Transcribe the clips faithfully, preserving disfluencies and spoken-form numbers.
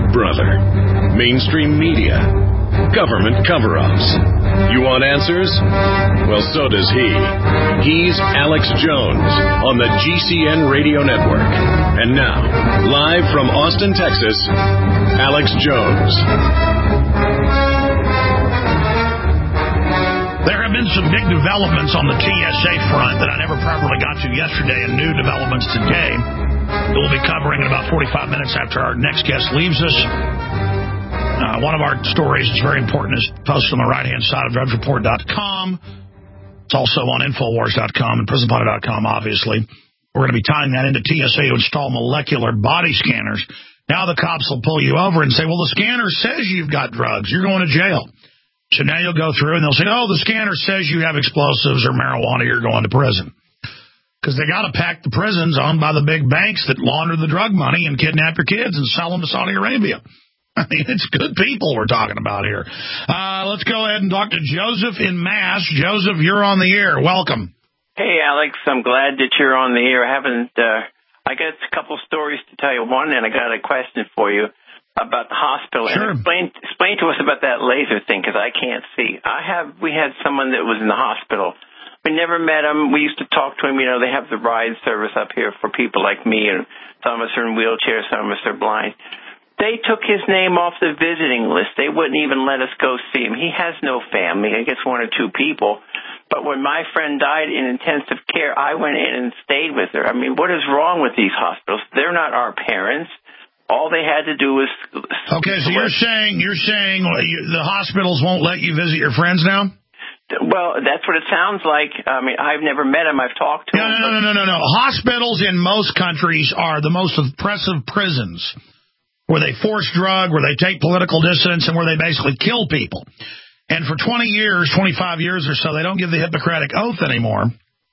Big Brother, mainstream media, government cover-ups. You want answers? Well, so does he. He's Alex Jones on the G C N Radio Network. And now, live from Austin, Texas, Alex Jones. There have been some big developments on the T S A front that I never properly got to yesterday, and new developments today that we'll be covering in about forty-five minutes after our next guest leaves us. Uh, one of our stories is very important. Is posted on the right-hand side of drudge report dot com. It's also on infowars dot com and prison potter dot com, obviously. We're going to be tying that into T S A to install molecular body scanners. Now the cops will pull you over and say, well, the scanner says you've got drugs. You're going to jail. So now you'll go through and they'll say, oh, the scanner says you have explosives or marijuana. You're going to prison. Because they got to pack the prisons owned by the big banks that launder the drug money and kidnap your kids and sell them to Saudi Arabia. I mean, it's good people we're talking about here. Uh, let's go ahead and talk to Joseph in Mass. Joseph, you're on the air. Welcome. Hey, Alex. I'm glad that you're on the air. I haven't. Uh, I got a couple stories to tell you. One, and I got a question for you about the hospital. Sure. And explain, explain to us about that laser thing, because I can't see. I have. We had someone that was in the hospital. We never met him. We used to talk to him. You know, they have the ride service up here for people like me, and some of us are in wheelchairs, some of us are blind. They took his name off the visiting list. They wouldn't even let us go see him. He has no family. I guess one or two people. But when my friend died in intensive care, I went in and stayed with her. I mean, what is wrong with these hospitals? They're not our parents. All they had to do was... Okay, so you're saying you're saying the hospitals won't let you visit your friends now? Well, that's what it sounds like. I mean, I've never met him. I've talked to no, him. No, no, no, no, no, no. Hospitals in most countries are the most oppressive prisons, where they force drug, where they take political dissidents, and where they basically kill people. And for twenty years, twenty-five years or so, they don't give the Hippocratic Oath anymore.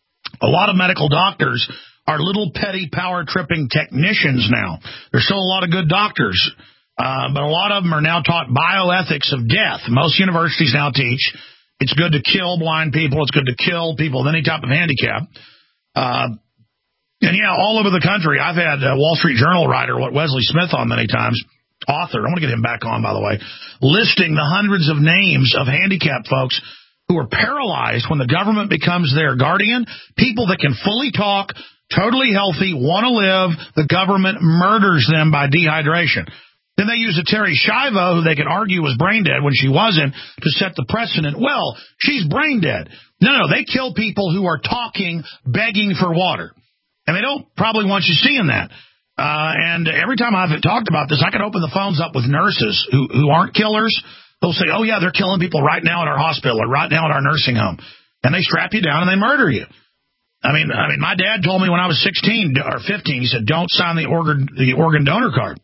A lot of medical doctors are little petty power-tripping technicians now. There's still a lot of good doctors, uh, but a lot of them are now taught bioethics of death. Most universities now teach it's good to kill blind people. It's good to kill people with any type of handicap. Uh, and, yeah, all over the country. I've had a Wall Street Journal writer, Wesley Smith, on many times, author. I want to get him back on, by the way, listing the hundreds of names of handicapped folks who are paralyzed when the government becomes their guardian, people that can fully talk, totally healthy, want to live. The government murders them by dehydration. Then they use a Terry Schiavo, who they can argue was brain dead when she wasn't, to set the precedent. Well, she's brain dead. No, no, they kill people who are talking, begging for water. And they don't probably want you seeing that. Uh, and every time I've talked about this, I can open the phones up with nurses who, who aren't killers. They'll say, oh, yeah, they're killing people right now at our hospital or right now at our nursing home. And they strap you down and they murder you. I mean, I mean, my dad told me when I was sixteen or fifteen, he said, don't sign the organ, the organ donor card.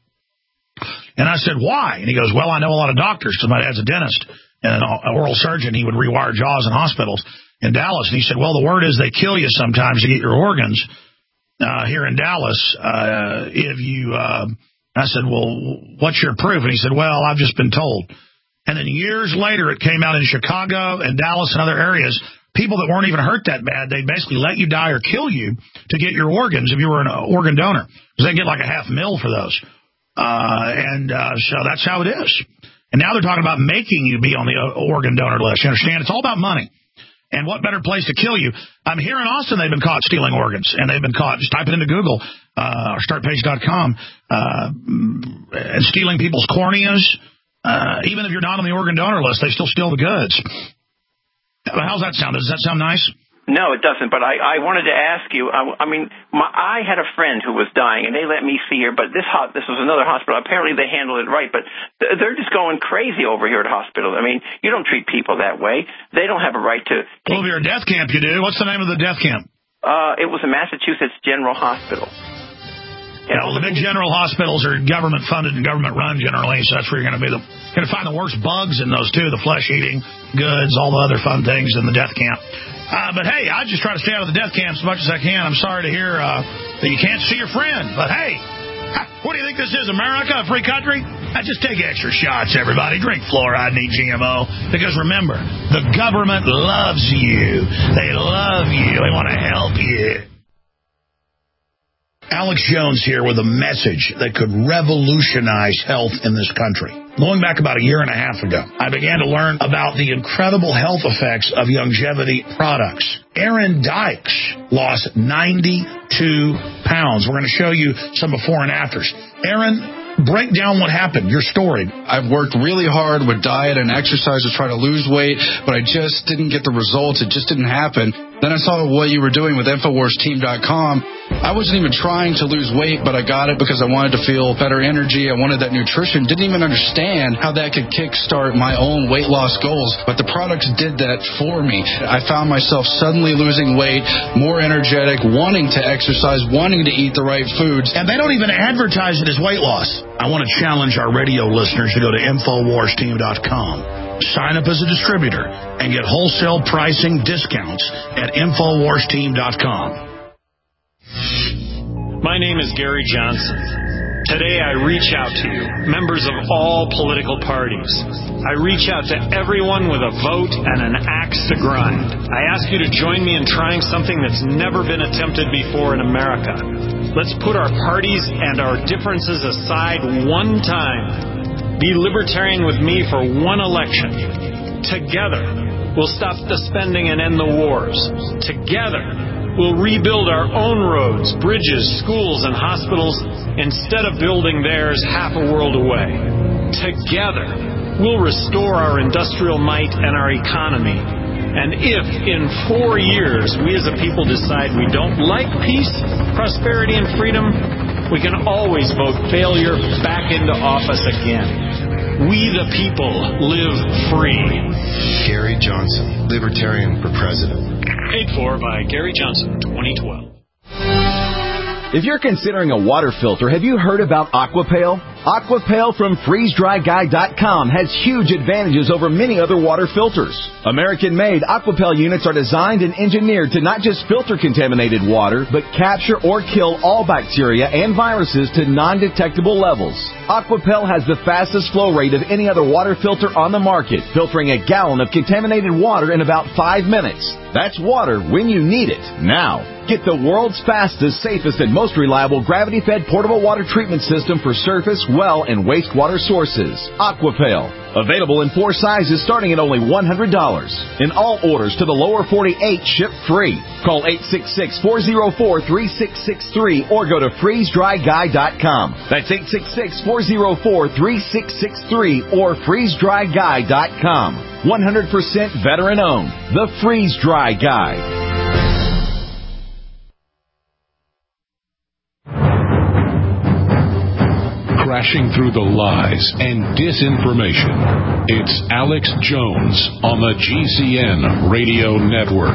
And I said, why? And he goes, well, I know a lot of doctors, because my dad's a dentist and an oral surgeon. He would rewire jaws in hospitals in Dallas. And he said, well, the word is they kill you sometimes to get your organs uh, here in Dallas. Uh, if you, uh, I said, well, what's your proof? And he said, well, I've just been told. And then years later, it came out in Chicago and Dallas and other areas, people that weren't even hurt that bad, they basically let you die or kill you to get your organs if you were an organ donor, because they get like a half mil for those. Uh, and uh, so that's how it is. And now they're talking about making you be on the organ donor list. You understand? It's all about money. And what better place to kill you? I'm here in Austin. They've been caught stealing organs, and they've been caught. Just type it into Google uh, or start page dot com uh, and stealing people's corneas. Uh, even if you're not on the organ donor list, they still steal the goods. How's that sound? Does that sound nice? No, it doesn't. But I, I wanted to ask you. I, I mean, my, I had a friend who was dying, and they let me see her. But this ho- this was another hospital. Apparently, they handled it right. But they're just going crazy over here at hospitals. I mean, you don't treat people that way. They don't have a right to. Take- well, if you're a death camp, you do. What's the name of the death camp? Uh, it was a Massachusetts General Hospital. You know, the big general hospitals are government funded and government run generally, so that's where you're going to be. The, you're going to find the worst bugs in those too: the flesh eating goods, all the other fun things in the death camp. Uh, but hey, I just try to stay out of the death camp as much as I can. I'm sorry to hear uh, that you can't see your friend, but hey, what do you think this is, America, a free country? Uh, just take extra shots, everybody. Drink fluoride and eat G M O, because remember, the government loves you. They love you. They want to help you. Alex Jones here with a message that could revolutionize health in this country. Going back about a year and a half ago, I began to learn about the incredible health effects of longevity products. Aaron Dykes lost ninety-two pounds. We're going to show you some before and afters. Aaron, break down what happened, your story. I've worked really hard with diet and exercise to try to lose weight, but I just didn't get the results. It just didn't happen. Then I saw what you were doing with Infowars Team dot com. I wasn't even trying to lose weight, but I got it because I wanted to feel better energy. I wanted that nutrition. Didn't even understand how that could kickstart my own weight loss goals, but the products did that for me. I found myself suddenly losing weight, more energetic, wanting to exercise, wanting to eat the right foods. And they don't even advertise it as weight loss. I want to challenge our radio listeners to go to Infowars Team dot com. Sign up as a distributor and get wholesale pricing discounts at Infowars Team dot com. My name is Gary Johnson. Today I reach out to you, members of all political parties. I reach out to everyone with a vote and an axe to grind. I ask you to join me in trying something that's never been attempted before in America. Let's put our parties and our differences aside one time. Be libertarian with me for one election. Together, we'll stop the spending and end the wars. Together, we'll rebuild our own roads, bridges, schools, and hospitals instead of building theirs half a world away. Together, we'll restore our industrial might and our economy. And if in four years we as a people decide we don't like peace, prosperity, and freedom, we can always vote failure back into office again. We the people live free. Gary Johnson, Libertarian for President. Paid for by Gary Johnson, twenty twelve. If you're considering a water filter, have you heard about Aquapale? Aquapale from freeze dry guy dot com has huge advantages over many other water filters. American-made Aquapale units are designed and engineered to not just filter contaminated water, but capture or kill all bacteria and viruses to non-detectable levels. Aquapale has the fastest flow rate of any other water filter on the market, filtering a gallon of contaminated water in about five minutes. That's water when you need it, now. Get the world's fastest, safest, and most reliable gravity-fed portable water treatment system for surface, well, and wastewater sources. Aquapale. Available in four sizes starting at only one hundred dollars. And all orders to the lower forty-eight ship free. Call eight six six, four oh four, three six six three or go to freeze dry guy dot com. That's eight six six, four oh four, three six six three or freeze dry guy dot com. one hundred percent veteran owned. The Freeze Dry Guy. Crashing through the lies and disinformation. It's Alex Jones on the G C N Radio Network.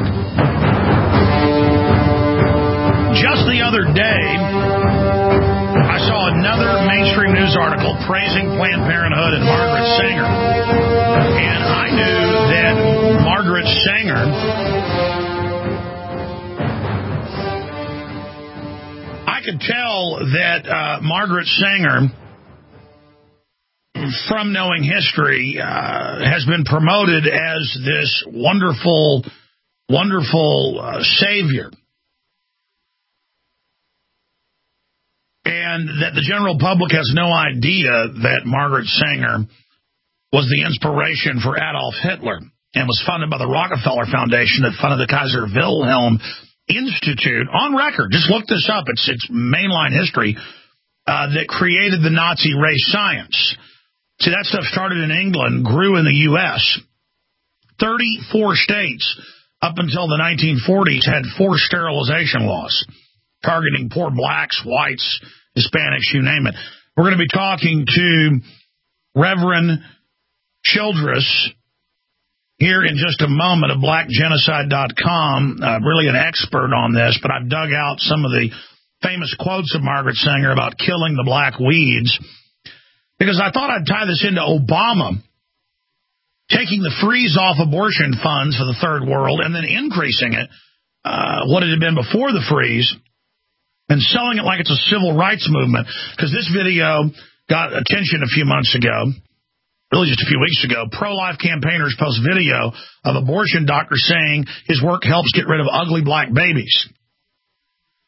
Just the other day, I saw another mainstream news article praising Planned Parenthood and Margaret Sanger. And I knew that Margaret Sanger I could tell that uh, Margaret Sanger, from knowing history, uh, has been promoted as this wonderful, wonderful uh, savior. And that the general public has no idea that Margaret Sanger was the inspiration for Adolf Hitler and was funded by the Rockefeller Foundation that funded the Kaiser Wilhelm Institute. On record, just look this up. It's, it's mainline history uh, that created the Nazi race science. See, that stuff started in England, grew in the U S thirty-four states up until the nineteen forties had forced sterilization laws targeting poor blacks, whites, Hispanics, you name it. We're going to be talking to Reverend Childress here in just a moment of black genocide dot com, uh, really an expert on this, but I've dug out some of the famous quotes of Margaret Sanger about killing the black weeds, because I thought I'd tie this into Obama taking the freeze-off abortion funds for the third world and then increasing it, uh, what it had been before the freeze, and selling it like it's a civil rights movement, because this video got attention a few months ago, really just a few weeks ago. Pro-life campaigners post video of abortion doctor saying his work helps get rid of ugly black babies.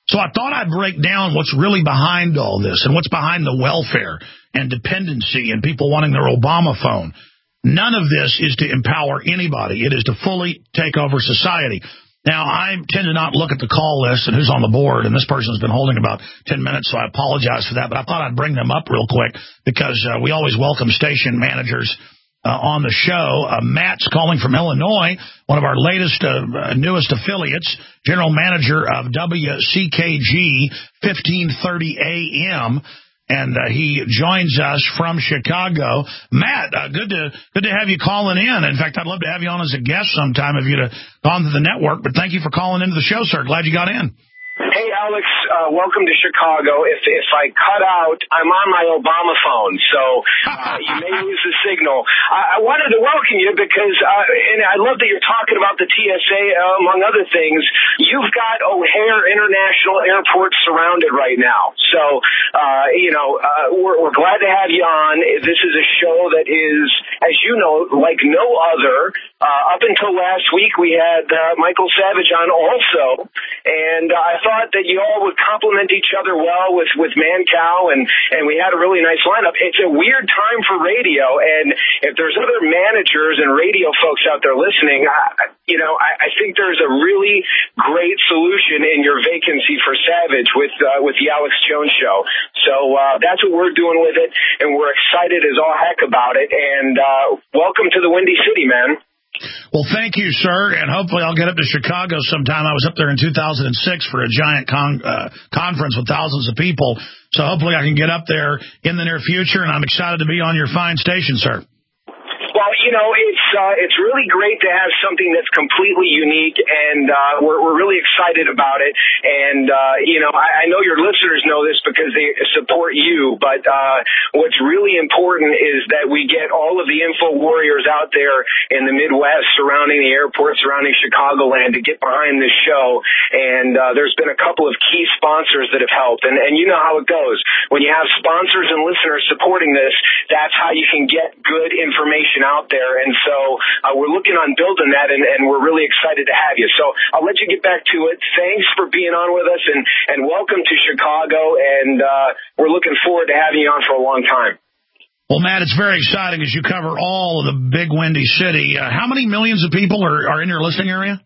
So I thought I'd break down what's really behind all this and what's behind the welfare and dependency and people wanting their Obama phone. None of this is to empower anybody. It is to fully take over society. Now, I tend to not look at the call list and who's on the board, and this person's been holding about ten minutes, so I apologize for that. But I thought I'd bring them up real quick because uh, we always welcome station managers uh, on the show. Uh, Matt's calling from Illinois, one of our latest, uh, newest affiliates, general manager of W C K G fifteen thirty A M, and uh, he joins us from Chicago. Matt, uh, good to good to have you calling in. In fact, I'd love to have you on as a guest sometime if you'd have gone to the network. But thank you for calling into the show, sir. Glad you got in. Hey, Alex, uh, welcome to Chicago. If if I cut out, I'm on my Obama phone, so uh, you may lose the signal. I, I wanted to welcome you because, uh, and I love that you're talking about the T S A, uh, among other things. You've got O'Hare International Airport surrounded right now. So, uh, you know, uh, we're, we're glad to have you on. This is a show that is, as you know, like no other. Uh, up until last week, we had uh, Michael Savage on also, and uh, I thought that you all would complement each other well with, with Mancow, and, and we had a really nice lineup. It's a weird time for radio, and if there's other managers and radio folks out there listening, I, you know, I, I think there's a really great solution in your vacancy for Savage with uh, with the Alex Jones Show. So uh, that's what we're doing with it, and we're excited as all heck about it, and uh, welcome to the Windy City, man. Well, thank you, sir, and hopefully I'll get up to Chicago sometime. I was up there in two thousand six for a giant con- uh, conference with thousands of people, so hopefully I can get up there in the near future, and I'm excited to be on your fine station, sir. Well, you know, it's uh, it's really great to have something that's completely unique, and uh, we're we're really excited about it. And uh, you know, I, I know your listeners know this because they support you. But uh, what's really important is that we get all of the info warriors out there in the Midwest, surrounding the airport, surrounding Chicagoland, to get behind this show. And uh, there's been a couple of key sponsors that have helped. And and you know how it goes when you have sponsors and listeners supporting this. That's how you can get good information out there, and so uh, we're looking on building that, and, and we're really excited to have you. So I'll let you get back to it. Thanks for being on with us, and, and welcome to Chicago, and uh, we're looking forward to having you on for a long time. Well, Matt, it's very exciting as you cover all of the big Windy City. Uh, how many millions of people are, are in your listening area?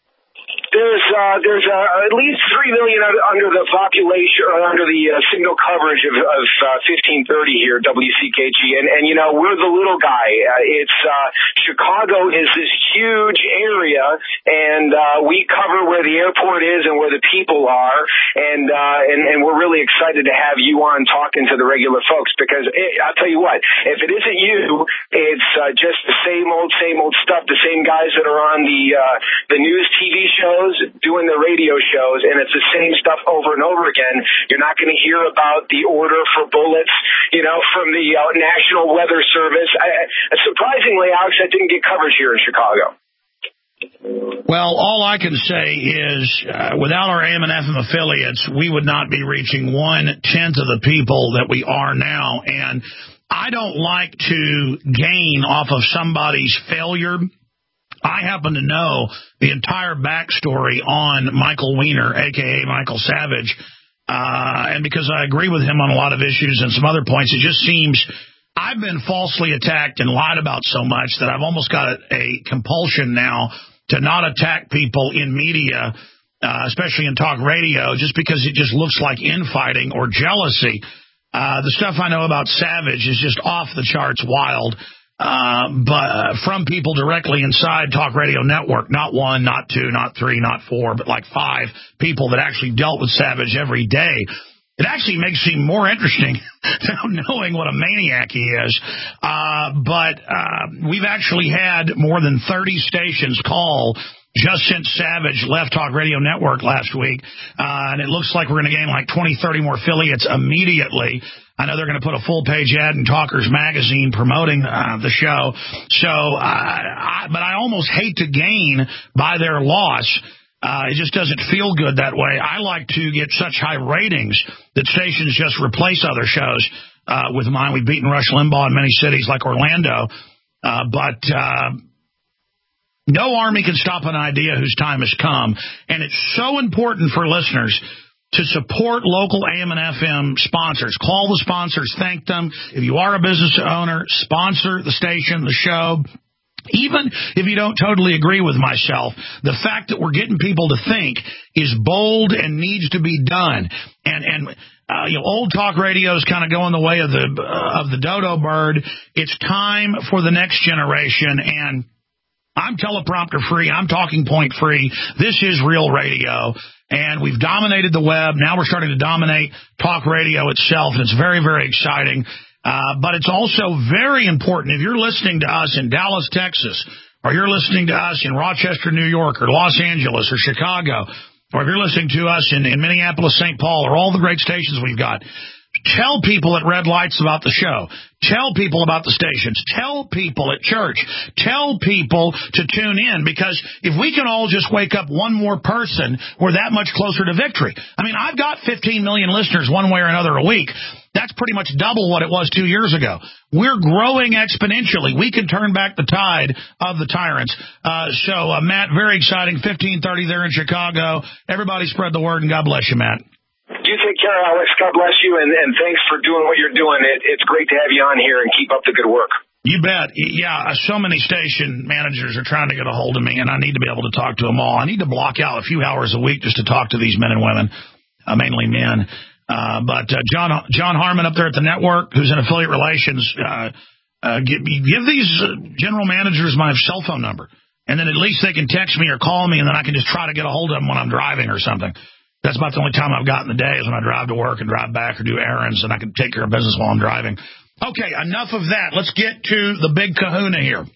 There's uh, there's uh, at least three million under the population, uh, under the uh, signal coverage of, of uh, fifteen thirty here, W C K G, and and you know we're the little guy. Uh, it's uh, Chicago is this huge area, and uh, we cover where the airport is and where the people are, and uh, and and we're really excited to have you on talking to the regular folks because it, I'll tell you what, if it isn't you, it's uh, just the same old same old stuff. The same guys that are on the uh, the news T V shows, doing the radio shows, and it's the same stuff over and over again. You're not going to hear about the order for bullets, you know, from the uh, National Weather Service. I, surprisingly, Alex, that didn't get coverage here in Chicago. Well, all I can say is uh, without our A M and F M affiliates, we would not be reaching one-tenth of the people that we are now. And I don't like to gain off of somebody's failure. I happen to know the entire backstory on Michael Weiner, a k a. Michael Savage, uh, and because I agree with him on a lot of issues and some other points, it just seems I've been falsely attacked and lied about so much that I've almost got a, a compulsion now to not attack people in media, uh, especially in talk radio, just because it just looks like infighting or jealousy. Uh, the stuff I know about Savage is just off the charts wild. Uh, but uh, from people directly inside Talk Radio Network, not one, not two, not three, not four, but like five people that actually dealt with Savage every day. It actually makes him more interesting knowing what a maniac he is. Uh, but uh, we've actually had more than thirty stations call just since Savage left Talk Radio Network last week. Uh, and it looks like we're going to gain like twenty, thirty more affiliates immediately. I know they're going to put a full-page ad in Talkers Magazine promoting uh, the show. So, uh, I, but I almost hate to gain by their loss. Uh, it just doesn't feel good that way. I like to get such high ratings that stations just replace other shows uh, with mine. We've beaten Rush Limbaugh in many cities like Orlando. Uh, but uh, no army can stop an idea whose time has come. And it's so important for listeners to support local A M and F M sponsors. Call the sponsors, thank them. If you are a business owner, sponsor the station, the show. Even if you don't totally agree with myself, the fact that we're getting people to think is bold and needs to be done. And, and uh, you know, old talk radio is kind of going the way of the uh, of the dodo bird. It's time for the next generation, and I'm teleprompter free. I'm talking point free. This is real radio, and we've dominated the web. Now we're starting to dominate talk radio itself, and it's very, very exciting. Uh, but it's also very important if you're listening to us in Dallas, Texas, or you're listening to us in Rochester, New York, or Los Angeles, or Chicago, or if you're listening to us in, in Minneapolis, Saint Paul, or all the great stations we've got, tell people at red lights about the show. Tell people about the stations. Tell people at church. Tell people to tune in, because if we can all just wake up one more person, we're that much closer to victory. I mean, I've got fifteen million listeners one way or another a week. That's pretty much double what it was two years ago. We're growing exponentially. We can turn back the tide of the tyrants. Uh, so, uh, Matt, very exciting. fifteen thirty there in Chicago. Everybody spread the word, and God bless you, Matt. You take care, Alex. God bless you, and, and thanks for doing what you're doing. It, it's great to have you on here, and keep up the good work. You bet. Yeah, so many station managers are trying to get a hold of me, and I need to be able to talk to them all. I need to block out a few hours a week just to talk to these men and women, uh, mainly men. Uh, but uh, John John Harmon up there at the network, who's in affiliate relations, uh, uh, give, give these uh, general managers my cell phone number, and then at least they can text me or call me, and then I can just try to get a hold of them when I'm driving or something. That's about the only time I've got in the day is when I drive to work and drive back or do errands, and I can take care of business while I'm driving. Okay, enough of that. Let's get to the big kahuna here.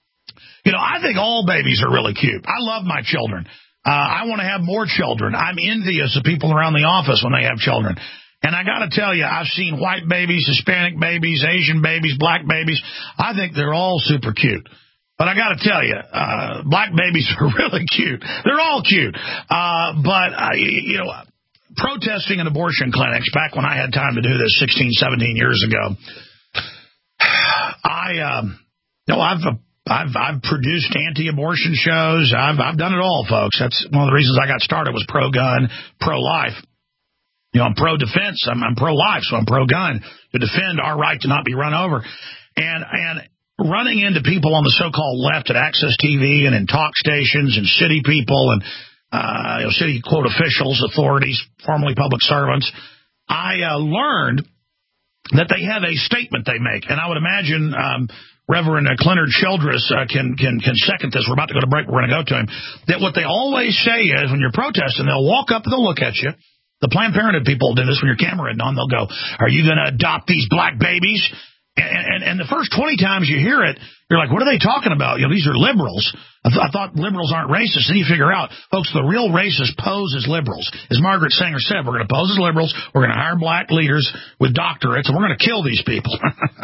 You know, I think all babies are really cute. I love my children. Uh, I want to have more children. I'm envious of people around the office when they have children. And I got to tell you, I've seen white babies, Hispanic babies, Asian babies, black babies. I think they're all super cute. But I got to tell you, uh, black babies are really cute. They're all cute. Uh, but, I, you know, protesting in abortion clinics back when I had time to do this sixteen, seventeen years ago, I, um, no, I've, I've, I've produced anti-abortion shows. I've, I've done it all, folks. That's one of the reasons I got started was pro-gun, pro-life. You know, I'm pro-defense. I'm, I'm pro-life, so I'm pro-gun to defend our right to not be run over. And, and, running into people on the so-called left at Access T V and in talk stations and city people and uh, you know, city, quote, officials, authorities, formerly public servants, I uh, learned that they have a statement they make. And I would imagine um, Reverend uh, Clenard Childress uh, can, can, can second this. We're about to go to break. We're going to go to him. That what they always say is when you're protesting, they'll walk up and they'll look at you. The Planned Parenthood people do this when your camera isn't on. They'll go, are you going to adopt these black babies? And, and, and the first twenty times you hear it, you're like, what are they talking about? You know, these are liberals. I, th- I thought liberals aren't racist. Then you figure out, folks, the real racists pose as liberals. As Margaret Sanger said, we're going to pose as liberals. We're going to hire black leaders with doctorates, and we're going to kill these people.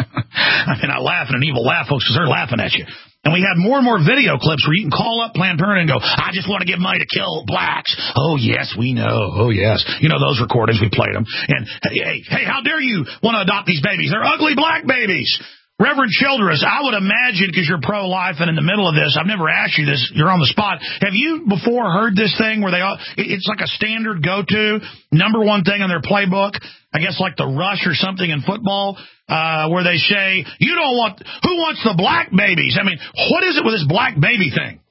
I mean, I laugh in an evil laugh, folks, because they're laughing at you. And we have more and more video clips where you can call up Planned Parenthood and go, I just want to give money to kill blacks. Oh, yes, we know. Oh, yes. You know those recordings. We played them. And, hey, hey, hey, how dare you want to adopt these babies? They're ugly black babies. Reverend Childress, I would imagine, because you're pro-life and in the middle of this, I've never asked you this, you're on the spot. Have you before heard this thing where they all, it's like a standard go-to, number one thing in their playbook, I guess like the rush or something in football, uh, where they say, you don't want, who wants the black babies? I mean, what is it with this black baby thing?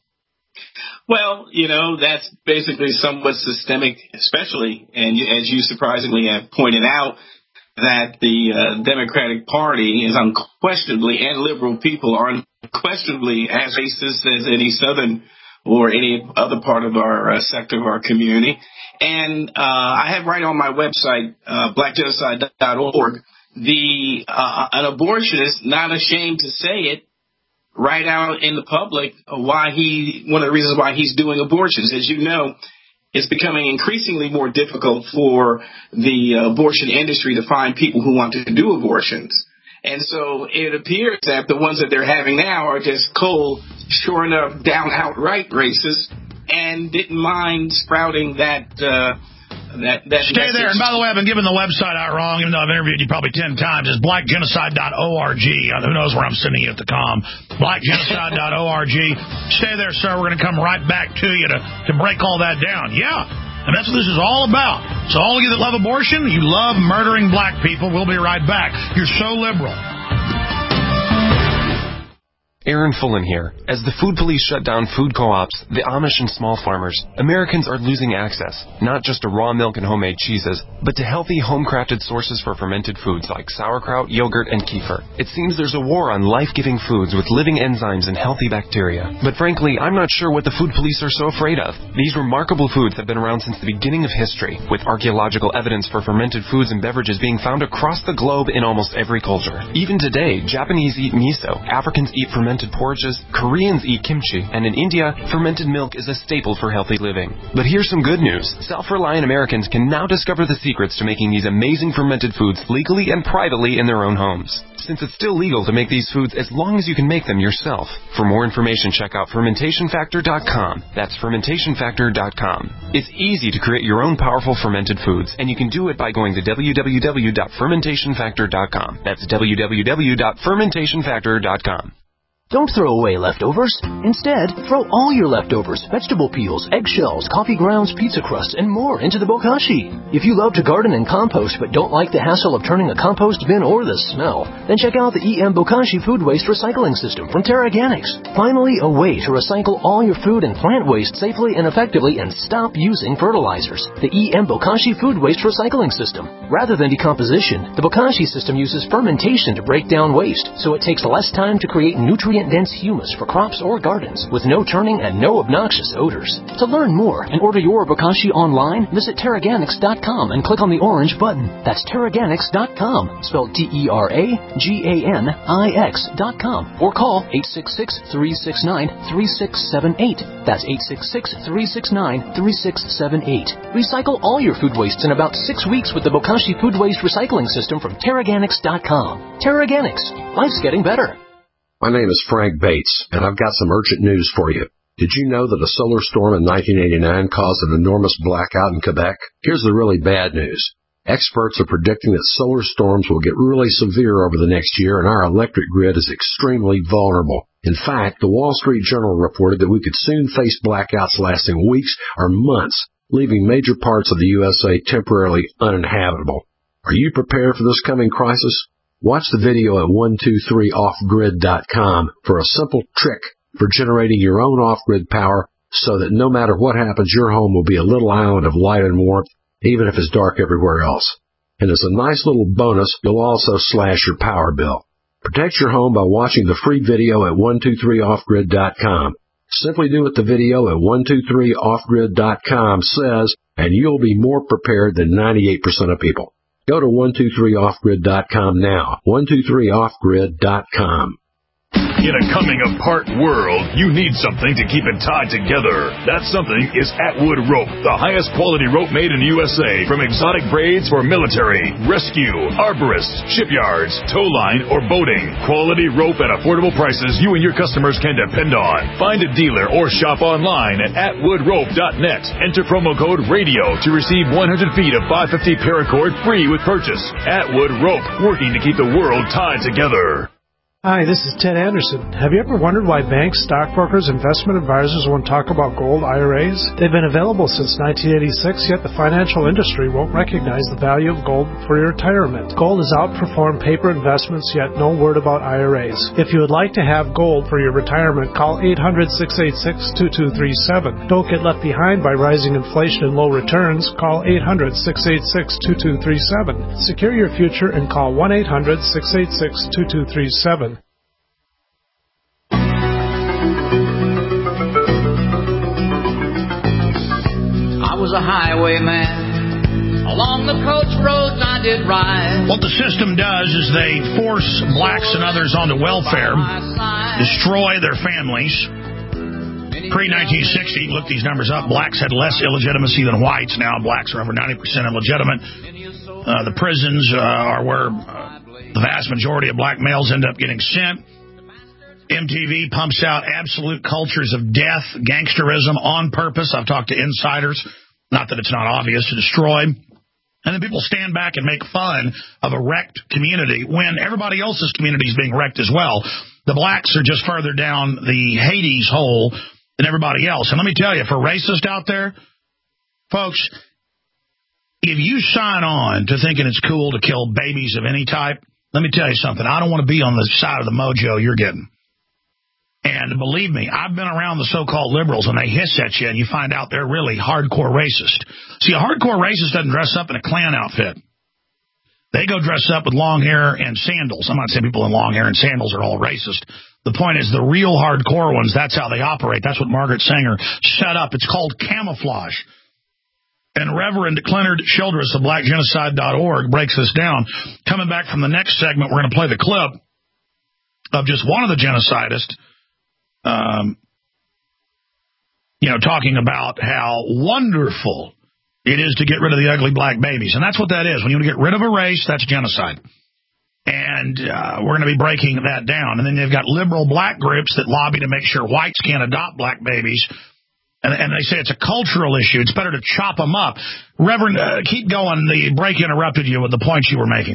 Well, you know, that's basically somewhat systemic, especially, and as you surprisingly have pointed out, that the uh, Democratic Party is unquestionably, and liberal people are unquestionably as racist as any Southern or any other part of our uh, sector of our community. And uh, I have right on my website, uh, black genocide dot org, the uh, an abortionist not ashamed to say it right out in the public why he, one of the reasons why he's doing abortions. As you know, it's becoming increasingly more difficult for the uh, abortion industry to find people who want to do abortions. And so it appears that the ones that they're having now are just cold, sure enough, down outright racist, and didn't mind sprouting that uh, that, that Stay message. there. And by the way, I've been giving the website out wrong, even though I've interviewed you probably ten times. It's black genocide dot org. Who knows where I'm sending you at the com. black genocide dot org. Stay there, sir. We're going to come right back to you to, to break all that down. Yeah. And that's what this is all about. So all of you that love abortion, you love murdering black people, we'll be right back. You're so liberal. Aaron Fullen here. As the food police shut down food co-ops, the Amish and small farmers, Americans are losing access, not just to raw milk and homemade cheeses, but to healthy, home-crafted sources for fermented foods like sauerkraut, yogurt, and kefir. It seems there's a war on life-giving foods with living enzymes and healthy bacteria. But frankly, I'm not sure what the food police are so afraid of. These remarkable foods have been around since the beginning of history, with archaeological evidence for fermented foods and beverages being found across the globe in almost every culture. Even today, Japanese eat miso, Africans eat fermented fermented porridges, Koreans eat kimchi, and in India, fermented milk is a staple for healthy living. But here's some good news. Self-reliant Americans can now discover the secrets to making these amazing fermented foods legally and privately in their own homes, since it's still legal to make these foods as long as you can make them yourself. For more information, check out fermentation factor dot com. That's fermentation factor dot com. It's easy to create your own powerful fermented foods, and you can do it by going to w w w dot fermentation factor dot com. That's w w w dot fermentation factor dot com. Don't throw away leftovers. Instead, throw all your leftovers, vegetable peels, eggshells, coffee grounds, pizza crusts, and more into the bokashi. If you love to garden and compost but don't like the hassle of turning a compost bin or the smell, then check out the E M Bokashi Food Waste Recycling System from TerraGanix. Finally, a way to recycle all your food and plant waste safely and effectively and stop using fertilizers. The E M Bokashi Food Waste Recycling System. Rather than decomposition, the Bokashi system uses fermentation to break down waste, so it takes less time to create nutrient dense humus for crops or gardens with no turning and no obnoxious odors. To learn more and order your Bokashi online, visit Terraganix dot com and click on the orange button. That's Terraganix dot com, spelled T E R A G A N I X dot com, or call eight six six, three six nine, three six seven eight. That's eight six six, three six nine, three six seven eight. Recycle all your food wastes in about six weeks with the Bokashi Food Waste Recycling System from Terraganix dot com. Terraganix. Life's getting better. My name is Frank Bates, and I've got some urgent news for you. Did you know that a solar storm in nineteen eighty-nine caused an enormous blackout in Quebec? Here's the really bad news. Experts are predicting that solar storms will get really severe over the next year, and our electric grid is extremely vulnerable. In fact, the Wall Street Journal reported that we could soon face blackouts lasting weeks or months, leaving major parts of the U S A temporarily uninhabitable. Are you prepared for this coming crisis? Watch the video at one two three off grid dot com for a simple trick for generating your own off-grid power so that no matter what happens, your home will be a little island of light and warmth, even if it's dark everywhere else. And as a nice little bonus, you'll also slash your power bill. Protect your home by watching the free video at one two three off grid dot com. Simply do what the video at one two three off grid dot com says, and you'll be more prepared than ninety-eight percent of people. Go to one two three off grid dot com now. one two three off grid dot com. In a coming-apart world, you need something to keep it tied together. That something is Atwood Rope, the highest quality rope made in the U S A, from exotic braids for military, rescue, arborists, shipyards, tow line, or boating. Quality rope at affordable prices you and your customers can depend on. Find a dealer or shop online at atwood rope dot net. Enter promo code RADIO to receive one hundred feet of five fifty paracord free with purchase. Atwood Rope, working to keep the world tied together. Hi, this is Ted Anderson. Have you ever wondered why banks, stockbrokers, investment advisors won't talk about gold I R As? They've been available since nineteen eighty-six, yet the financial industry won't recognize the value of gold for your retirement. Gold has outperformed paper investments, yet no word about I R As. If you would like to have gold for your retirement, call eight hundred, six eight six, two two three seven. Don't get left behind by rising inflation and low returns. Call eight hundred, six eight six, two two three seven. Secure your future and call one eight hundred, six eight six, two two three seven. Was a highwayman. Along the coach roads I did ride. What the system does is they force blacks and others onto welfare, destroy their families. Pre nineteen sixty, look these numbers up, blacks had less illegitimacy than whites. Now blacks are over ninety percent illegitimate. Uh, the prisons uh, are where uh, the vast majority of black males end up getting sent. M T V pumps out absolute cultures of death, gangsterism on purpose. I've talked to insiders. Not that it's not obvious, to destroy. And then people stand back and make fun of a wrecked community when everybody else's community is being wrecked as well. The blacks are just further down the Hades hole than everybody else. And let me tell you, for racists out there, Folks, if you sign on to thinking it's cool to kill babies of any type, let me tell you something. I don't want to be on the side of the mojo you're getting. And believe me, I've been around the so-called liberals, and they hiss at you, and you find out they're really hardcore racist. See, a hardcore racist doesn't dress up in a Klan outfit. They go dress up with long hair and sandals. I'm not saying people in long hair and sandals are all racist. The point is the real hardcore ones, that's how they operate. That's what Margaret Sanger set up. It's called camouflage. And Reverend Leonard Childress of black genocide dot org breaks this down. Coming back from the next segment, we're going to play the clip of just one of the genocidists, um, you know, talking about how wonderful it is to get rid of the ugly black babies. And that's what that is. When you want to get rid of a race, that's genocide. And uh, we're going to be breaking that down. And then you've got liberal black groups that lobby to make sure whites can't adopt black babies. And, and they say it's a cultural issue. It's better to chop them up. Reverend, uh, keep going. The break interrupted you with the points you were making.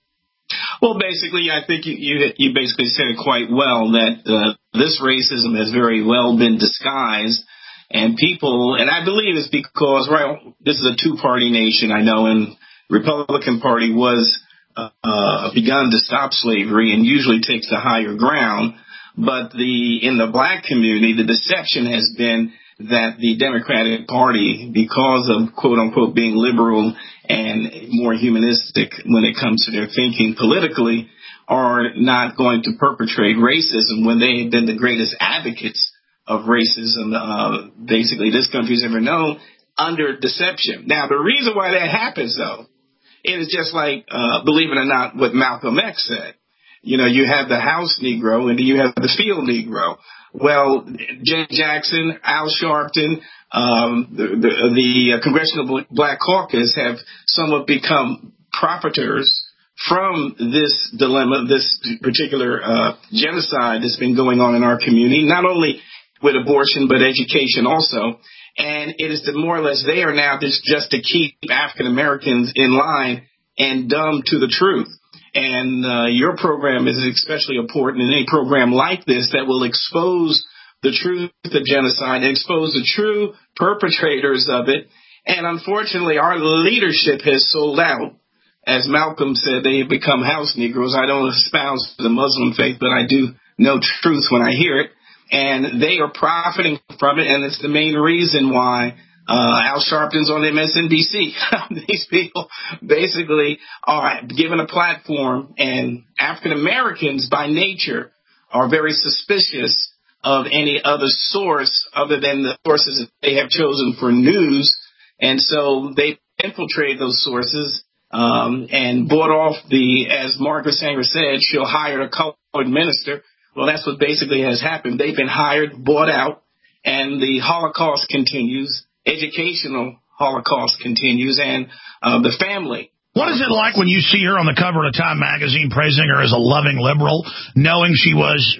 Well, basically, I think you, you, you basically said it quite well, that uh, this racism has very well been disguised. And people, and I believe it's because, right, this is a two-party nation, I know, and Republican Party was uh, uh, begun to stop slavery and usually takes the higher ground. But the in the black community, the deception has been that the Democratic Party, because of, quote-unquote, being liberal and more humanistic when it comes to their thinking politically, are not going to perpetrate racism when they have been the greatest advocates of racism, uh, basically, this country's ever known, under deception. Now, the reason why that happens, though, it is just like, uh, believe it or not, what Malcolm X said. You know, you have the house Negro and then you have the field Negro. Well, Jay Jackson, Al Sharpton, um, the, the, the Congressional Black Caucus have somewhat become profiteers from this dilemma, this particular uh, genocide that's been going on in our community, not only with abortion, but education also. And it is the more or less there now just, just to keep African Americans in line and dumb to the truth. And uh, your program is especially important in any program like this that will expose the truth of genocide and expose the true perpetrators of it. And unfortunately, our leadership has sold out. As Malcolm said, they have become house Negroes. I don't espouse the Muslim faith, but I do know truth when I hear it. And they are profiting from it, and it's the main reason why uh, Al Sharpton's on M S N B C. These people basically are given a platform, and African Americans by nature are very suspicious of any other source other than the sources that they have chosen for news. And so they infiltrated those sources um, and bought off the, as Margaret Sanger said, she'll hire a colored minister. Well, that's what basically has happened. They've been hired, bought out, and the Holocaust continues. Educational Holocaust continues, and uh, the family. What is it like when you see her on the cover of Time magazine praising her as a loving liberal, knowing she was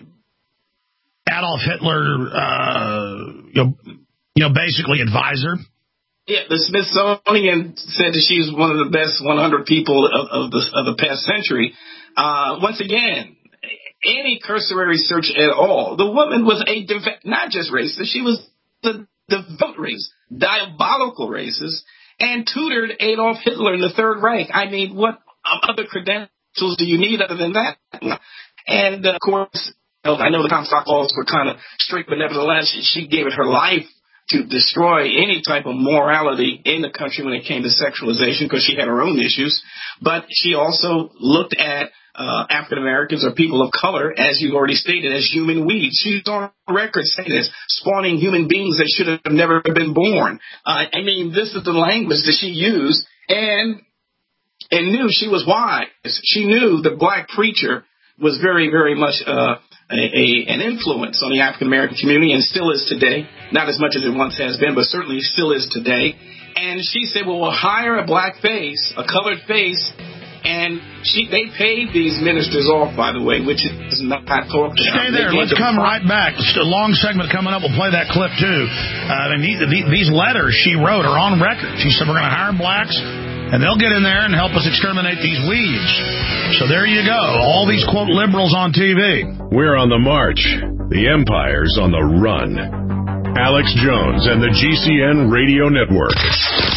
Adolf Hitler, uh, you know, you know, basically advisor? Yeah, the Smithsonian said that she's one of the best one hundred people of, of, the, of the past century. Uh, once again, any cursory search at all, the woman was a, def- not just racist, she was the devout racist, diabolical racist, and tutored Adolf Hitler in the Third Reich. I mean, what other credentials do you need other than that? And, uh, of course, I know the Comstock laws were kind of strict, but nevertheless, she gave it her life to destroy any type of morality in the country when it came to sexualization, because she had her own issues. But she also looked at uh, African Americans or people of color, as you've already stated, as human weeds. She's on record saying this, spawning human beings that should have never been born. Uh, I mean, this is the language that she used, and and knew she was wise. She knew the black preacher was very, very much uh, a, a, an influence on the African American community, and still is today. Not as much as it once has been, but certainly still is today. And she said, well, we'll hire a black face, a colored face, and she they paid these ministers off, by the way, which is not talked about. Stay there. Let's come right back. Just a long segment coming up. We'll play that clip, too. Uh, and these, these letters she wrote are on record. She said, we're going to hire blacks, and they'll get in there and help us exterminate these weeds. So there you go. All these, quote, liberals on T V. We're on the march. The empire's on the run. Alex Jones and the G C N Radio Network.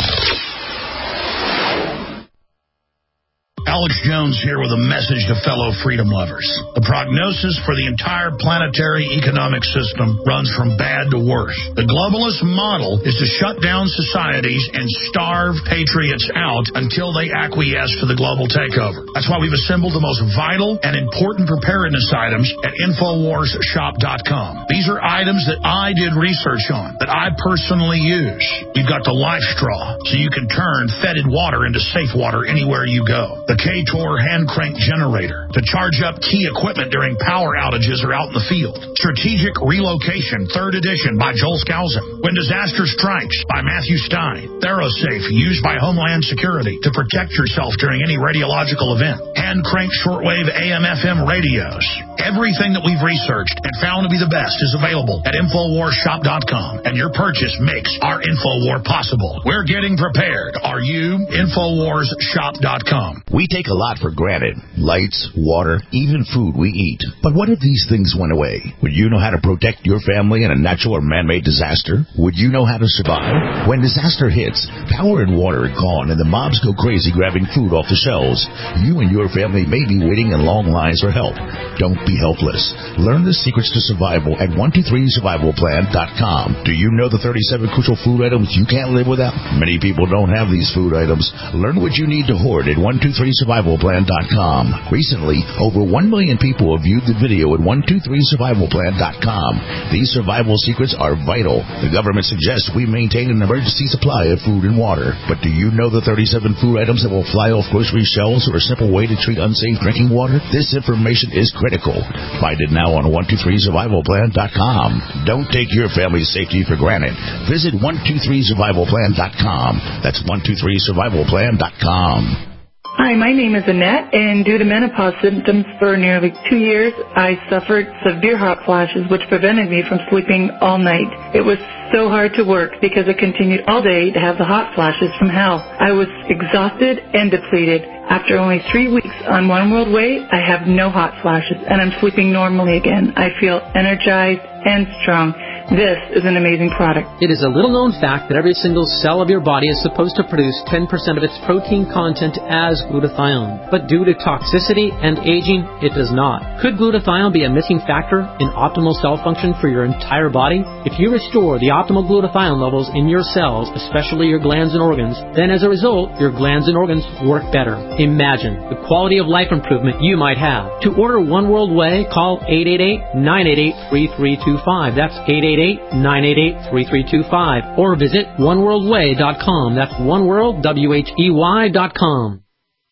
Alex Jones here with a message to fellow freedom lovers. The prognosis for the entire planetary economic system runs from bad to worse. The globalist model is to shut down societies and starve patriots out until they acquiesce to the global takeover. That's why we've assembled the most vital and important preparedness items at Infowars Shop dot com. These are items that I did research on, that I personally use. You've got the Life Straw, so you can turn fetid water into safe water anywhere you go. The K-Tor hand crank generator to charge up key equipment during power outages or out in the field. Strategic Relocation, third edition by Joel Skousen. When Disaster Strikes by Matthew Stein. ThyroSafe, used by Homeland Security to protect yourself during any radiological event. Hand crank shortwave A M F M radios. Everything that we've researched and found to be the best is available at Infowars Shop dot com, and your purchase makes our Infowar possible. We're getting prepared. Are you? Infowars Shop dot com. We take a lot for granted. Lights, water, even food we eat. But what if these things went away? Would you know how to protect your family in a natural or man-made disaster? Would you know how to survive? When disaster hits, power and water are gone and the mobs go crazy grabbing food off the shelves. You and your family may be waiting in long lines for help. Don't be helpless. Learn the secrets to survival at one two three survival plan dot com. Do you know the thirty-seven crucial food items you can't live without? Many people don't have these food items. Learn what you need to hoard at one two three survival plan dot com. Recently, over one million people have viewed the video at one two three survival plan dot com. These survival secrets are vital. The government suggests we maintain an emergency supply of food and water. But do you know the thirty-seven food items that will fly off grocery shelves or a simple way to treat unsafe drinking water? This information is critical. Find it now on one two three survival plan dot com. Don't take your family's safety for granted. Visit one two three survival plan dot com. That's one two three survival plan dot com. Hi, my name is Annette, and due to menopause symptoms for nearly two years, I suffered severe hot flashes, which prevented me from sleeping all night. It was so hard to work because I continued all day to have the hot flashes from hell. I was exhausted and depleted. After only three weeks on One World Way, I have no hot flashes, and I'm sleeping normally again. I feel energized and strong. This is an amazing product. It is a little-known fact that every single cell of your body is supposed to produce ten percent of its protein content as glutathione. But due to toxicity and aging, it does not. Could glutathione be a missing factor in optimal cell function for your entire body? If you restore the optimal glutathione levels in your cells, especially your glands and organs, then as a result, your glands and organs work better. Imagine the quality of life improvement you might have. To order One World Way, call eight eight eight, nine eight eight, three three two five. That's eight eight eight, nine eight eight, three three two five. Or visit one world way dot com. That's oneworld, W H E Y dot com.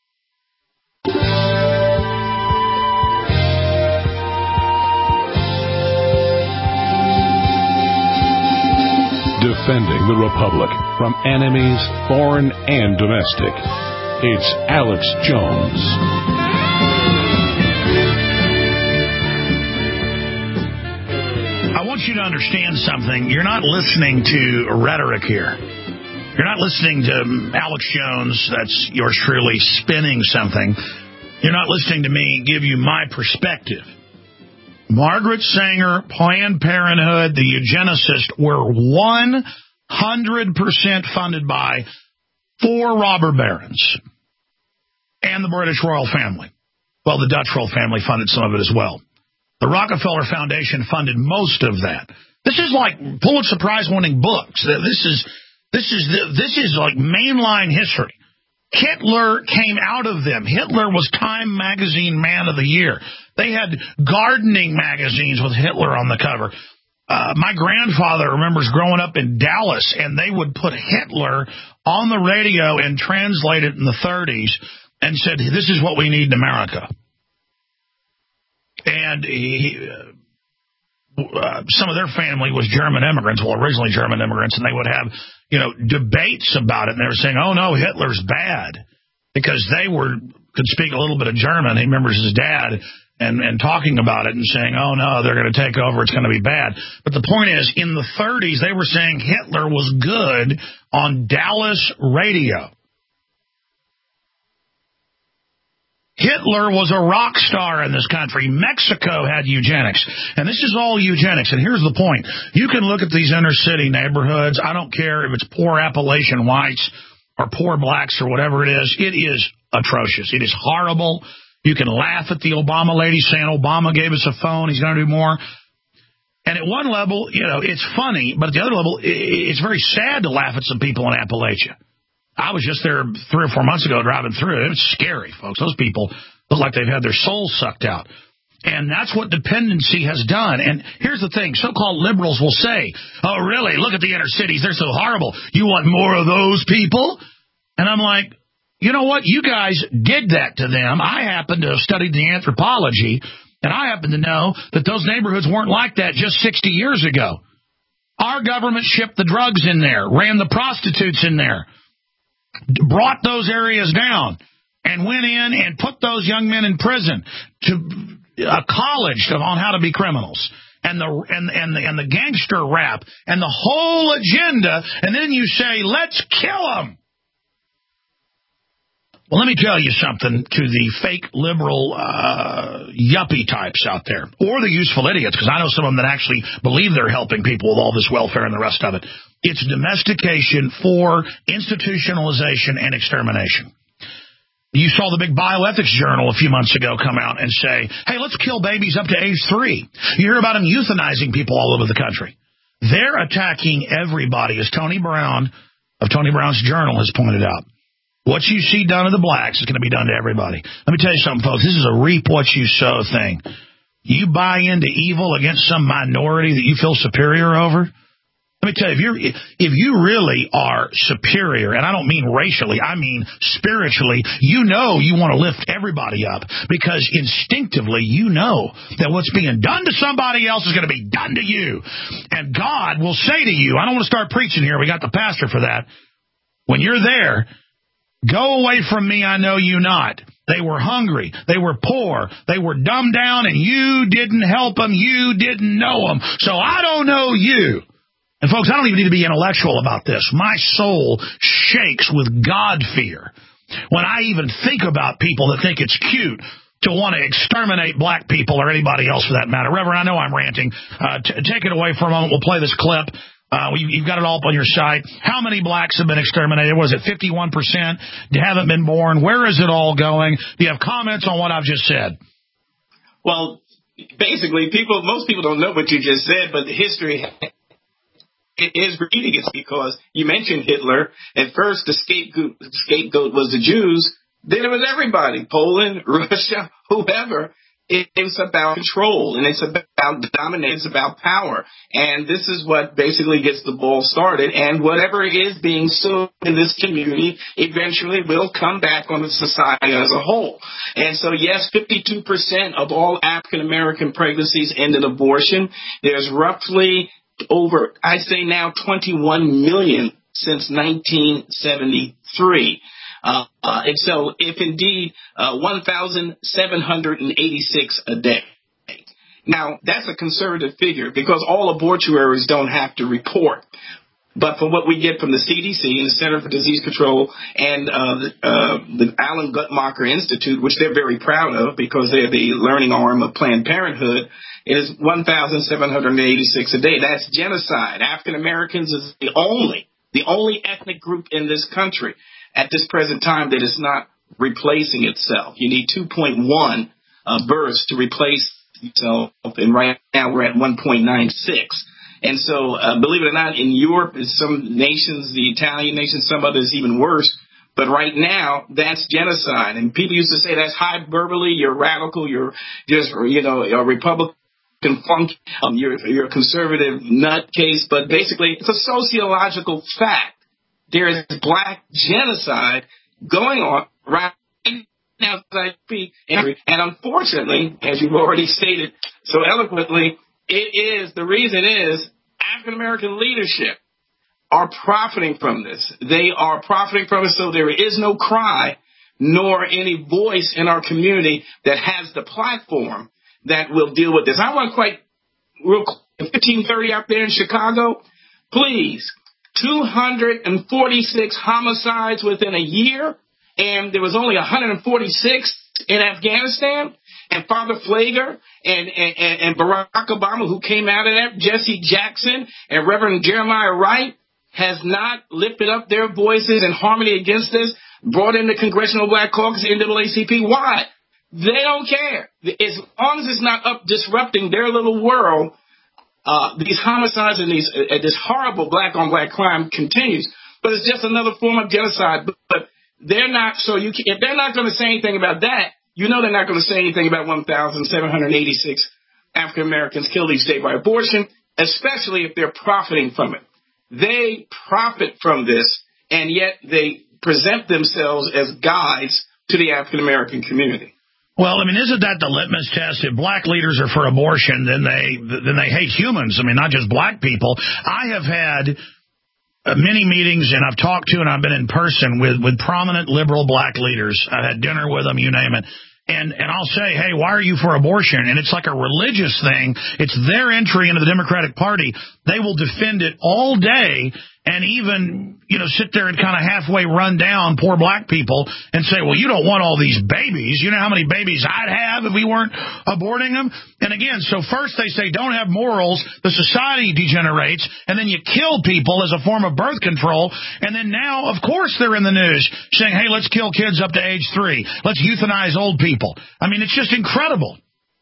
Defending the Republic from enemies, foreign and domestic. It's Alex Jones. I want you to understand something. You're not listening to rhetoric here. You're not listening to Alex Jones, that's yours truly, spinning something. You're not listening to me give you my perspective. Margaret Sanger, Planned Parenthood, the eugenicists were one hundred percent funded by four robber barons and the British royal family. Well, the Dutch royal family funded some of it as well. The Rockefeller Foundation funded most of that. This is like Pulitzer Prize-winning books. This is this is this is like mainline history. Hitler came out of them. Hitler was Time Magazine Man of the Year. They had gardening magazines with Hitler on the cover. Uh, my grandfather remembers growing up in Dallas, and they would put Hitler on the radio and translate it in the thirties and said, this is what we need in America. And he, uh, some of their family was German immigrants, well, originally German immigrants, and they would have, you know, debates about it. And they were saying, oh, no, Hitler's bad, because they were could speak a little bit of German. He remembers his dad and, and talking about it and saying, oh, no, they're going to take over. It's going to be bad. But the point is, in the thirties, they were saying Hitler was good on Dallas radio. Hitler was a rock star in this country. Mexico had eugenics. And this is all eugenics. And here's the point. You can look at these inner city neighborhoods. I don't care if it's poor Appalachian whites or poor blacks or whatever it is. It is atrocious. It is horrible. You can laugh at the Obama lady saying Obama gave us a phone, he's going to do more. And at one level, you know, it's funny, but at the other level, it's very sad to laugh at some people in Appalachia. I was just there three or four months ago driving through. It was scary, folks. Those people look like they've had their souls sucked out. And that's what dependency has done. And here's the thing. So-called liberals will say, oh, really? Look at the inner cities. They're so horrible. You want more of those people? And I'm like, you know what? You guys did that to them. I happen to have studied the anthropology, and I happen to know that those neighborhoods weren't like that just sixty years ago. Our government shipped the drugs in there, ran the prostitutes in there, brought those areas down, and went in and put those young men in prison to a college on how to be criminals. And the and and the, and the gangster rap and the whole agenda, and then you say, let's kill them. Well, let me tell you something to the fake liberal uh, yuppie types out there, or the useful idiots, because I know some of them that actually believe they're helping people with all this welfare and the rest of it. It's domestication for institutionalization and extermination. You saw the big bioethics journal a few months ago come out and say, hey, let's kill babies up to age three. You hear about them euthanizing people all over the country. They're attacking everybody, as Tony Brown of Tony Brown's Journal has pointed out. What you see done to the blacks is going to be done to everybody. Let me tell you something, folks. This is a reap what you sow thing. You buy into evil against some minority that you feel superior over. Let me tell you, if, you're, if you really are superior, and I don't mean racially, I mean spiritually, you know you want to lift everybody up because instinctively you know that what's being done to somebody else is going to be done to you. And God will say to you, I don't want to start preaching here. We got the pastor for that. When you're there, go away from me, I know you not. They were hungry. They were poor. They were dumbed down, and you didn't help them. You didn't know them. So I don't know you. And, folks, I don't even need to be intellectual about this. My soul shakes with God fear when I even think about people that think it's cute to want to exterminate black people or anybody else for that matter. Reverend, I know I'm ranting. Uh, t- take it away for a moment. We'll play this clip. Uh, you've got it all up on your site. How many blacks have been exterminated? Was it fifty-one percent? Haven't been born? Where is it all going? Do you have comments on what I've just said? Well, basically, people, most people don't know what you just said, but the history it is repeating it because you mentioned Hitler. At first, the scapegoat, the scapegoat was the Jews. Then it was everybody, Poland, Russia, whoever. It's about control, and it's about dominance, it's about power. And this is what basically gets the ball started. And whatever is being sown in this community eventually will come back on the society as a whole. And so, yes, fifty-two percent of all African-American pregnancies end in abortion. There's roughly over, I say now, twenty-one million since nineteen seventy-three. Uh, uh, and so, if indeed, uh, one thousand seven hundred eighty-six a day. Now, that's a conservative figure because all abortuaries don't have to report. But from what we get from the C D C and the Center for Disease Control and uh, the, uh, the Alan Guttmacher Institute, which they're very proud of because they're the learning arm of Planned Parenthood, is one thousand seven hundred eighty-six a day. That's genocide. African Americans is the only, the only ethnic group in this country at this present time that is not replacing itself. You need two point one uh, births to replace itself, and right now we're at one point nine six. And so, uh, believe it or not, in Europe, in some nations, the Italian nations, some others even worse. But right now, that's genocide. And people used to say that's hyperbole, you're radical, you're just, you know, a Republican funk, um, you're, you're a conservative nutcase. But basically, it's a sociological fact. There is black genocide going on right now as I speak. And unfortunately, as you've already stated so eloquently, it is, the reason is African-American leadership are profiting from this. They are profiting from it, so there is no cry nor any voice in our community that has the platform that will deal with this. I want quite real quick, fifteen thirty out there in Chicago, please. two hundred forty-six homicides within a year, and there was only one hundred forty-six in Afghanistan. And Father Flager and, and, and Barack Obama, who came out of that, Jesse Jackson and Reverend Jeremiah Wright, has not lifted up their voices in harmony against this, brought in the Congressional Black Caucus, N double A C P. Why? They don't care. As long as it's not up disrupting their little world, uh, these homicides and these uh, this horrible black-on-black crime continues. But it's just another form of genocide. But, but they're not. So you, can, if they're not going to say anything about that, you know they're not going to say anything about one thousand seven hundred eighty-six African Americans killed each day by abortion, especially if they're profiting from it. They profit from this, and yet they present themselves as guides to the African American community. Well, I mean, isn't that the litmus test? If black leaders are for abortion, then they then they hate humans. I mean, not just black people. I have had many meetings, and I've talked to and I've been in person with, with prominent liberal black leaders. I've had dinner with them, you name it. And and I'll say, hey, why are you for abortion? And it's like a religious thing. It's their entry into the Democratic Party. They will defend it all day and even, you know, sit there and kind of halfway run down poor black people and say, well, you don't want all these babies. You know how many babies I'd have if we weren't aborting them? And again, so first they say don't have morals, the society degenerates, and then you kill people as a form of birth control. And then now, of course, they're in the news saying, hey, let's kill kids up to age three. Let's euthanize old people. I mean, it's just incredible.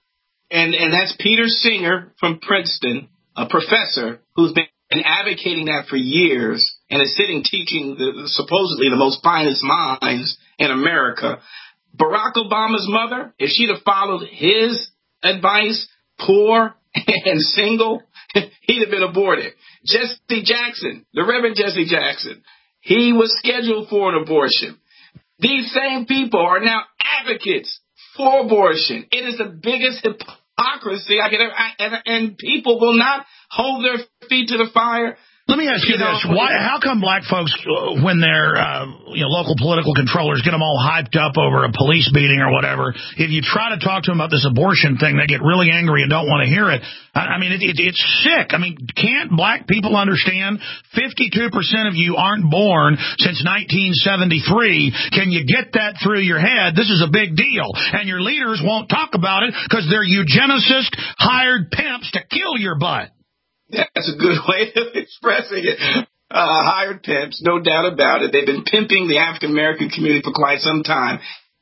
And and that's Peter Singer from Princeton, a professor who's been advocating that for years and is sitting teaching the, supposedly the most finest minds in America. Barack Obama's mother, if she'd have followed his advice, poor and single, he'd have been aborted. Jesse Jackson, the Reverend Jesse Jackson, he was scheduled for an abortion. These same people are now advocates for abortion. It is the biggest hypocrisy I can ever, I, and, and people will not hold their feet to the fire. Let me ask you, you this. Know, Why, how come black folks, when their uh, you know, local political controllers get them all hyped up over a police beating or whatever, if you try to talk to them about this abortion thing, they get really angry and don't want to hear it? I, I mean, it, it, it's sick. I mean, can't black people understand? fifty-two percent of you aren't born since nineteen seventy-three. Can you get that through your head? This is a big deal. And your leaders won't talk about it because they're eugenicist hired pimps to kill your butt. That's a good way of expressing it. Uh, hired pimps, no doubt about it. They've been pimping the African-American community for quite some time.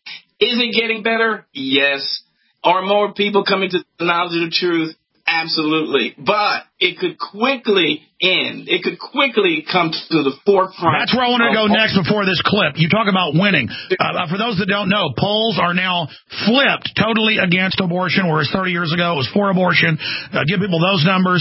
Is it getting better? Yes. Are more people coming to the knowledge of the truth? Absolutely. But it could quickly end. It could quickly come to the forefront. That's where I want to go next before this clip. You talk about winning. Uh, for those that don't know, polls are now flipped totally against abortion, whereas thirty years ago it was for abortion. Uh, give people those numbers.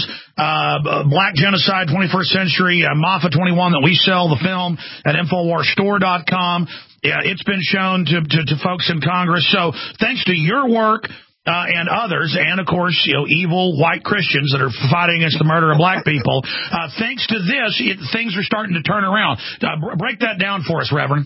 Uh, Black Genocide, twenty-first Century, uh, MAFA twenty-one that we sell, the film, at Infowars Store dot com. Yeah, it's been shown to, to, to folks in Congress. So thanks to your work, Uh, and others, and, of course, you know, evil white Christians that are fighting against the murder of black people. Uh, thanks to this, it, things are starting to turn around. Uh, b- break that down for us, Reverend.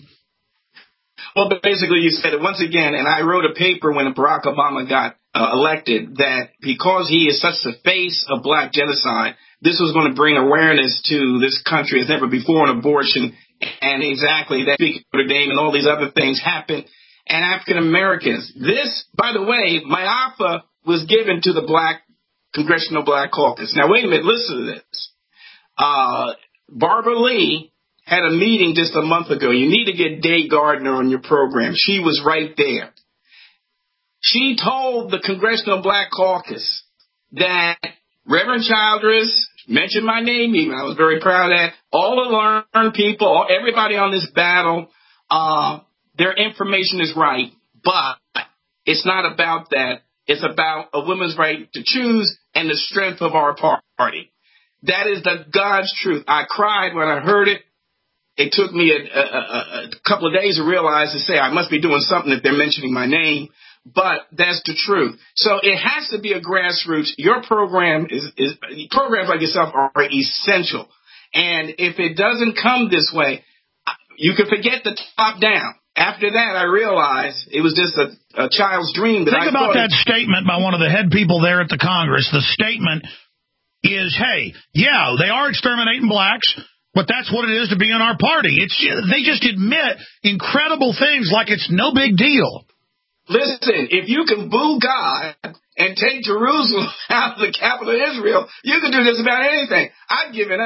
Well, basically, you said it once again, and I wrote a paper when Barack Obama got uh, elected that because he is such the face of black genocide, this was going to bring awareness to this country as never before on abortion. And exactly that Speaker Notre Dame and all these other things happened. And African Americans. This, by the way, my offer was given to the Black Congressional Black Caucus. Now, wait a minute. Listen to this. Uh, Barbara Lee had a meeting just a month ago. You need to get Day Gardner on your program. She was right there. She told the Congressional Black Caucus that Reverend Childress mentioned my name even. I was very proud of that. All the learned people, everybody on this battle, uh, their information is right, but it's not about that. It's about a woman's right to choose and the strength of our party. That is the God's truth. I cried when I heard it. It took me a, a, a, a couple of days to realize to say I must be doing something if they're mentioning my name, but that's the truth. So it has to be a grassroots. Your program is, is programs like yourself are essential. And if it doesn't come this way, you can forget the top down. After that, I realized it was just a, a child's dream. That Think I about that it, statement by one of the head people there at the Congress. The statement is, hey, yeah, they are exterminating blacks, but that's what it is to be in our party. It's They just admit incredible things like it's no big deal. Listen, if you can boo God and take Jerusalem out of the capital of Israel, you can do just about anything. I've given up.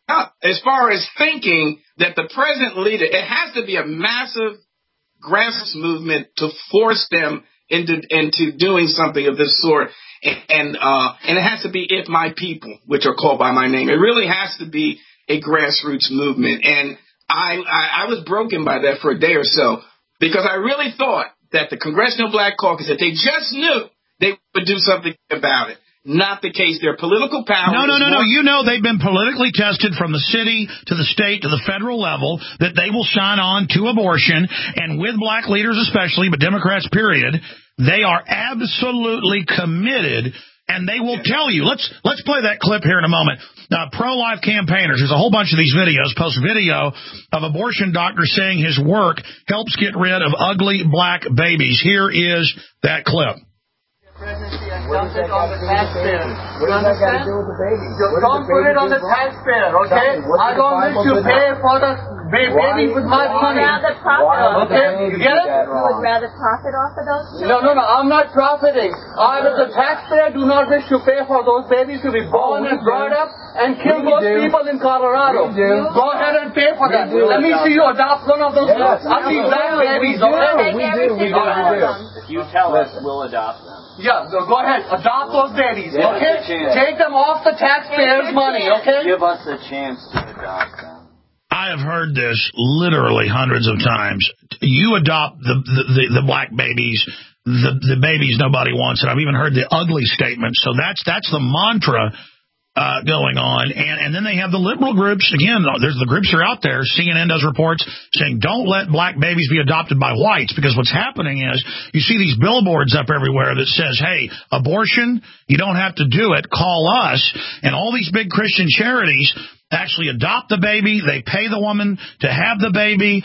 up. As far as thinking that the present leader, it has to be a massive grassroots movement to force them into into doing something of this sort. And and, uh, and it has to be if my people, which are called by my name. It really has to be a grassroots movement. And I, I, I was broken by that for a day or so, because I really thought that the Congressional Black Caucus, if they just knew, they would do something about it. Not the case. Their political power. No, no, no, more- no. You know they've been politically tested from the city to the state to the federal level, that they will sign on to abortion, and with black leaders especially, but Democrats period, they are absolutely committed, and they will tell you. Let's let's play that clip here in a moment. Uh, pro-life campaigners, there's a whole bunch of these videos, post video of abortion doctors saying his work helps get rid of ugly black babies. Here is that clip. Pregnancy and dump it on the taxpayer. You understand? You don't put it on the taxpayer, okay? I don't wish to pay for the baby with my money. You would rather profit off of Okay, you get it? You would rather profit off of those No, children? no, no, I'm not profiting. I, as a taxpayer, do not wish to pay for those babies to be born and brought up and kill those people in Colorado. Go ahead and pay for that. Let me see you adopt one of those. I see black babies, okay? We do, we do, we do. If you tell us, we'll adopt them. Yeah, so go ahead, adopt those babies, okay? Take them off the taxpayers' money, okay? Give us a chance to adopt them. I have heard this literally hundreds of times. You adopt the the, the, the black babies, the the babies nobody wants, and I've even heard the ugly statement. So that's that's the mantra uh, going on, and and then they have the liberal groups. Again, there's the groups are out there. C N N does reports saying don't let black babies be adopted by whites, because what's happening is you see these billboards up everywhere that says, hey, abortion, you don't have to do it, call us, and all these big Christian charities actually adopt the baby. They pay the woman to have the baby.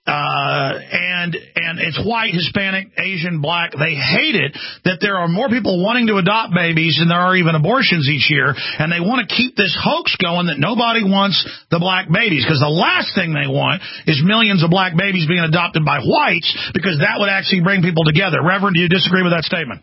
Uh, and, and it's white, Hispanic, Asian, black. They hate it that there are more people wanting to adopt babies than there are even abortions each year. And they want to keep this hoax going that nobody wants the black babies, because the last thing they want is millions of black babies being adopted by whites, because that would actually bring people together. Reverend, do you disagree with that statement?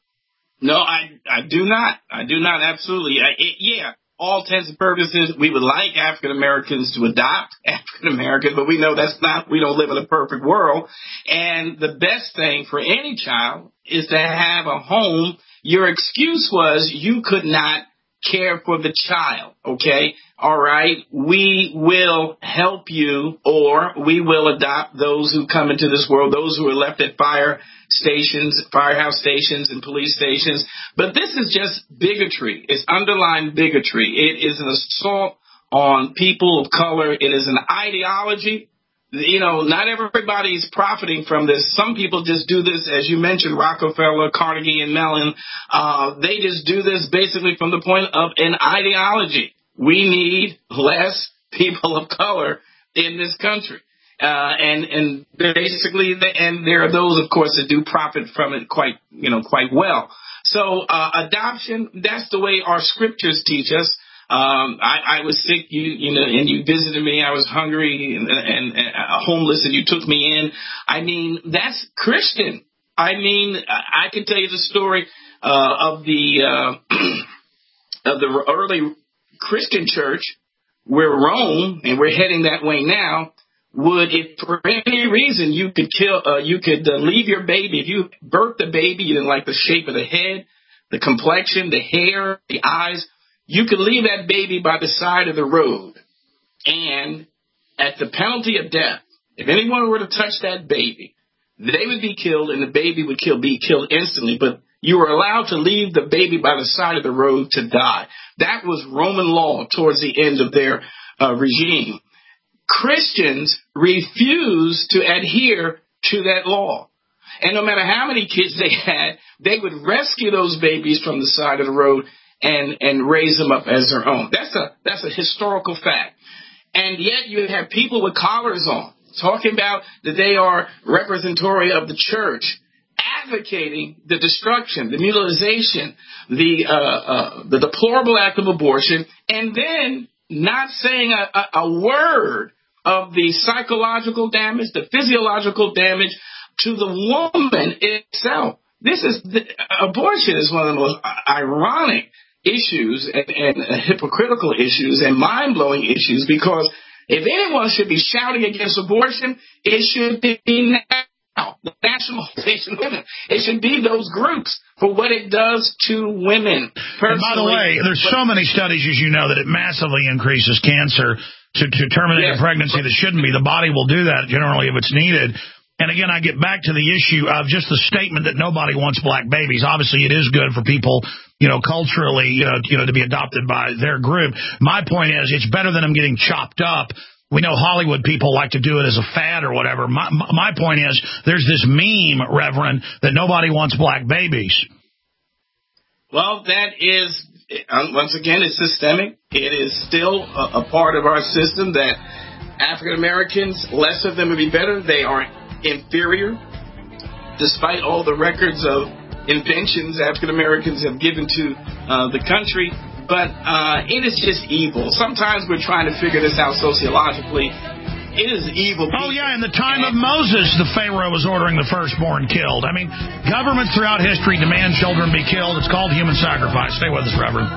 No, I, I do not. I do not. Absolutely. I, it, yeah. All intents and purposes, we would like African Americans to adopt African Americans, but we know that's not, we don't live in a perfect world. And the best thing for any child is to have a home. Your excuse was you could not care for the child, okay? All right, we will help you, or we will adopt those who come into this world, those who are left at fire stations, firehouse stations, and police stations. But this is just bigotry. It's underlying bigotry. It is an assault on people of color. It is an ideology. You know, not everybody is profiting from this. Some people just do this, as you mentioned, Rockefeller, Carnegie, and Mellon. Uh, they just do this basically from the point of an ideology. We need less people of color in this country. Uh, and, and basically, and there are those, of course, that do profit from it quite, you know, quite well. So, uh, adoption, that's the way our scriptures teach us. Um, I, I was sick, you, you know, and you visited me. I was hungry and, and, and homeless, and you took me in. I mean, that's Christian. I mean, I can tell you the story, uh, of the, uh, of the early Christian church. We're Rome, and we're heading that way now. Would, if for any reason you could kill, uh, you could uh, leave your baby, if you birthed the baby, you didn't like the shape of the head, the complexion, the hair, the eyes, you could leave that baby by the side of the road. And at the penalty of death, if anyone were to touch that baby, they would be killed, and the baby would kill, be killed instantly. But you were allowed to leave the baby by the side of the road to die. That was Roman law towards the end of their uh, regime. Christians refuse to adhere to that law. And no matter how many kids they had, they would rescue those babies from the side of the road and, and raise them up as their own. That's a, that's a historical fact. And yet you have people with collars on talking about that they are representatory of the church, advocating the destruction, the mutilization, the, uh, uh, the deplorable act of abortion, and then not saying a, a, a word of the psychological damage, the physiological damage to the woman itself. This is the, abortion is one of the most ironic issues and, and hypocritical issues and mind-blowing issues, because if anyone should be shouting against abortion, it should be now. The National Organization of Women. It should be those groups for what it does to women. And by the way, there's so many studies, as you know, that it massively increases cancer to, to terminate yes. a pregnancy that shouldn't be. The body will do that generally if it's needed. And again, I get back to the issue of just the statement that nobody wants black babies. Obviously, it is good for people, you know, culturally, you know, you know, to be adopted by their group. My point is, it's better than them getting chopped up. We know Hollywood people like to do it as a fad or whatever. My, my point is, there's this meme, Reverend, that nobody wants black babies. Well, that is, once again, it's systemic. It is still a, a part of our system that African Americans, less of them would be better. They are inferior, despite all the records of inventions African Americans have given to uh, the country. But uh, it is just evil. Sometimes we're trying to figure this out sociologically. It is evil. Oh, yeah, in the time of Moses, the Pharaoh was ordering the firstborn killed. I mean, governments throughout history demand children be killed. It's called human sacrifice. Stay with us, Reverend.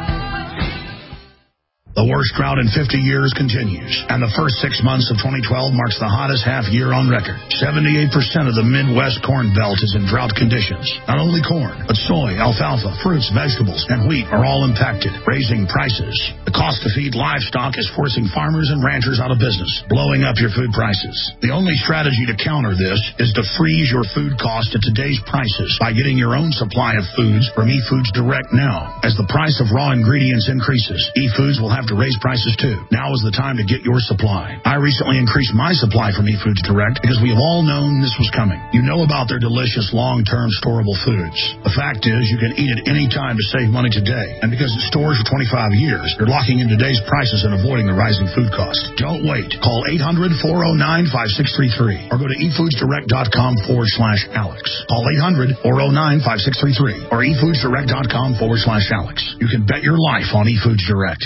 The worst drought in fifty years continues, and the first six months of twenty twelve marks the hottest half year on record. seventy-eight percent of the Midwest Corn Belt is in drought conditions. Not only corn, but soy, alfalfa, fruits, vegetables, and wheat are all impacted, raising prices. The cost to feed livestock is forcing farmers and ranchers out of business, blowing up your food prices. The only strategy to counter this is to freeze your food cost at today's prices by getting your own supply of foods from eFoods Direct now. As the price of raw ingredients increases, eFoods will have to raise prices too. Now is the time to get your supply. I recently increased my supply from eFoods Direct because we have all known this was coming. You know about their delicious long-term storable foods. The fact is, you can eat it any time to save money today. And because it stores for twenty-five years, you're locking in today's prices and avoiding the rising food costs. Don't wait. Call eight hundred, four oh nine, five six three three or go to efoodsdirect.com forward slash Alex. Call eight hundred, four oh nine, five six three three or efoodsdirect.com forward slash Alex. You can bet your life on eFoods Direct.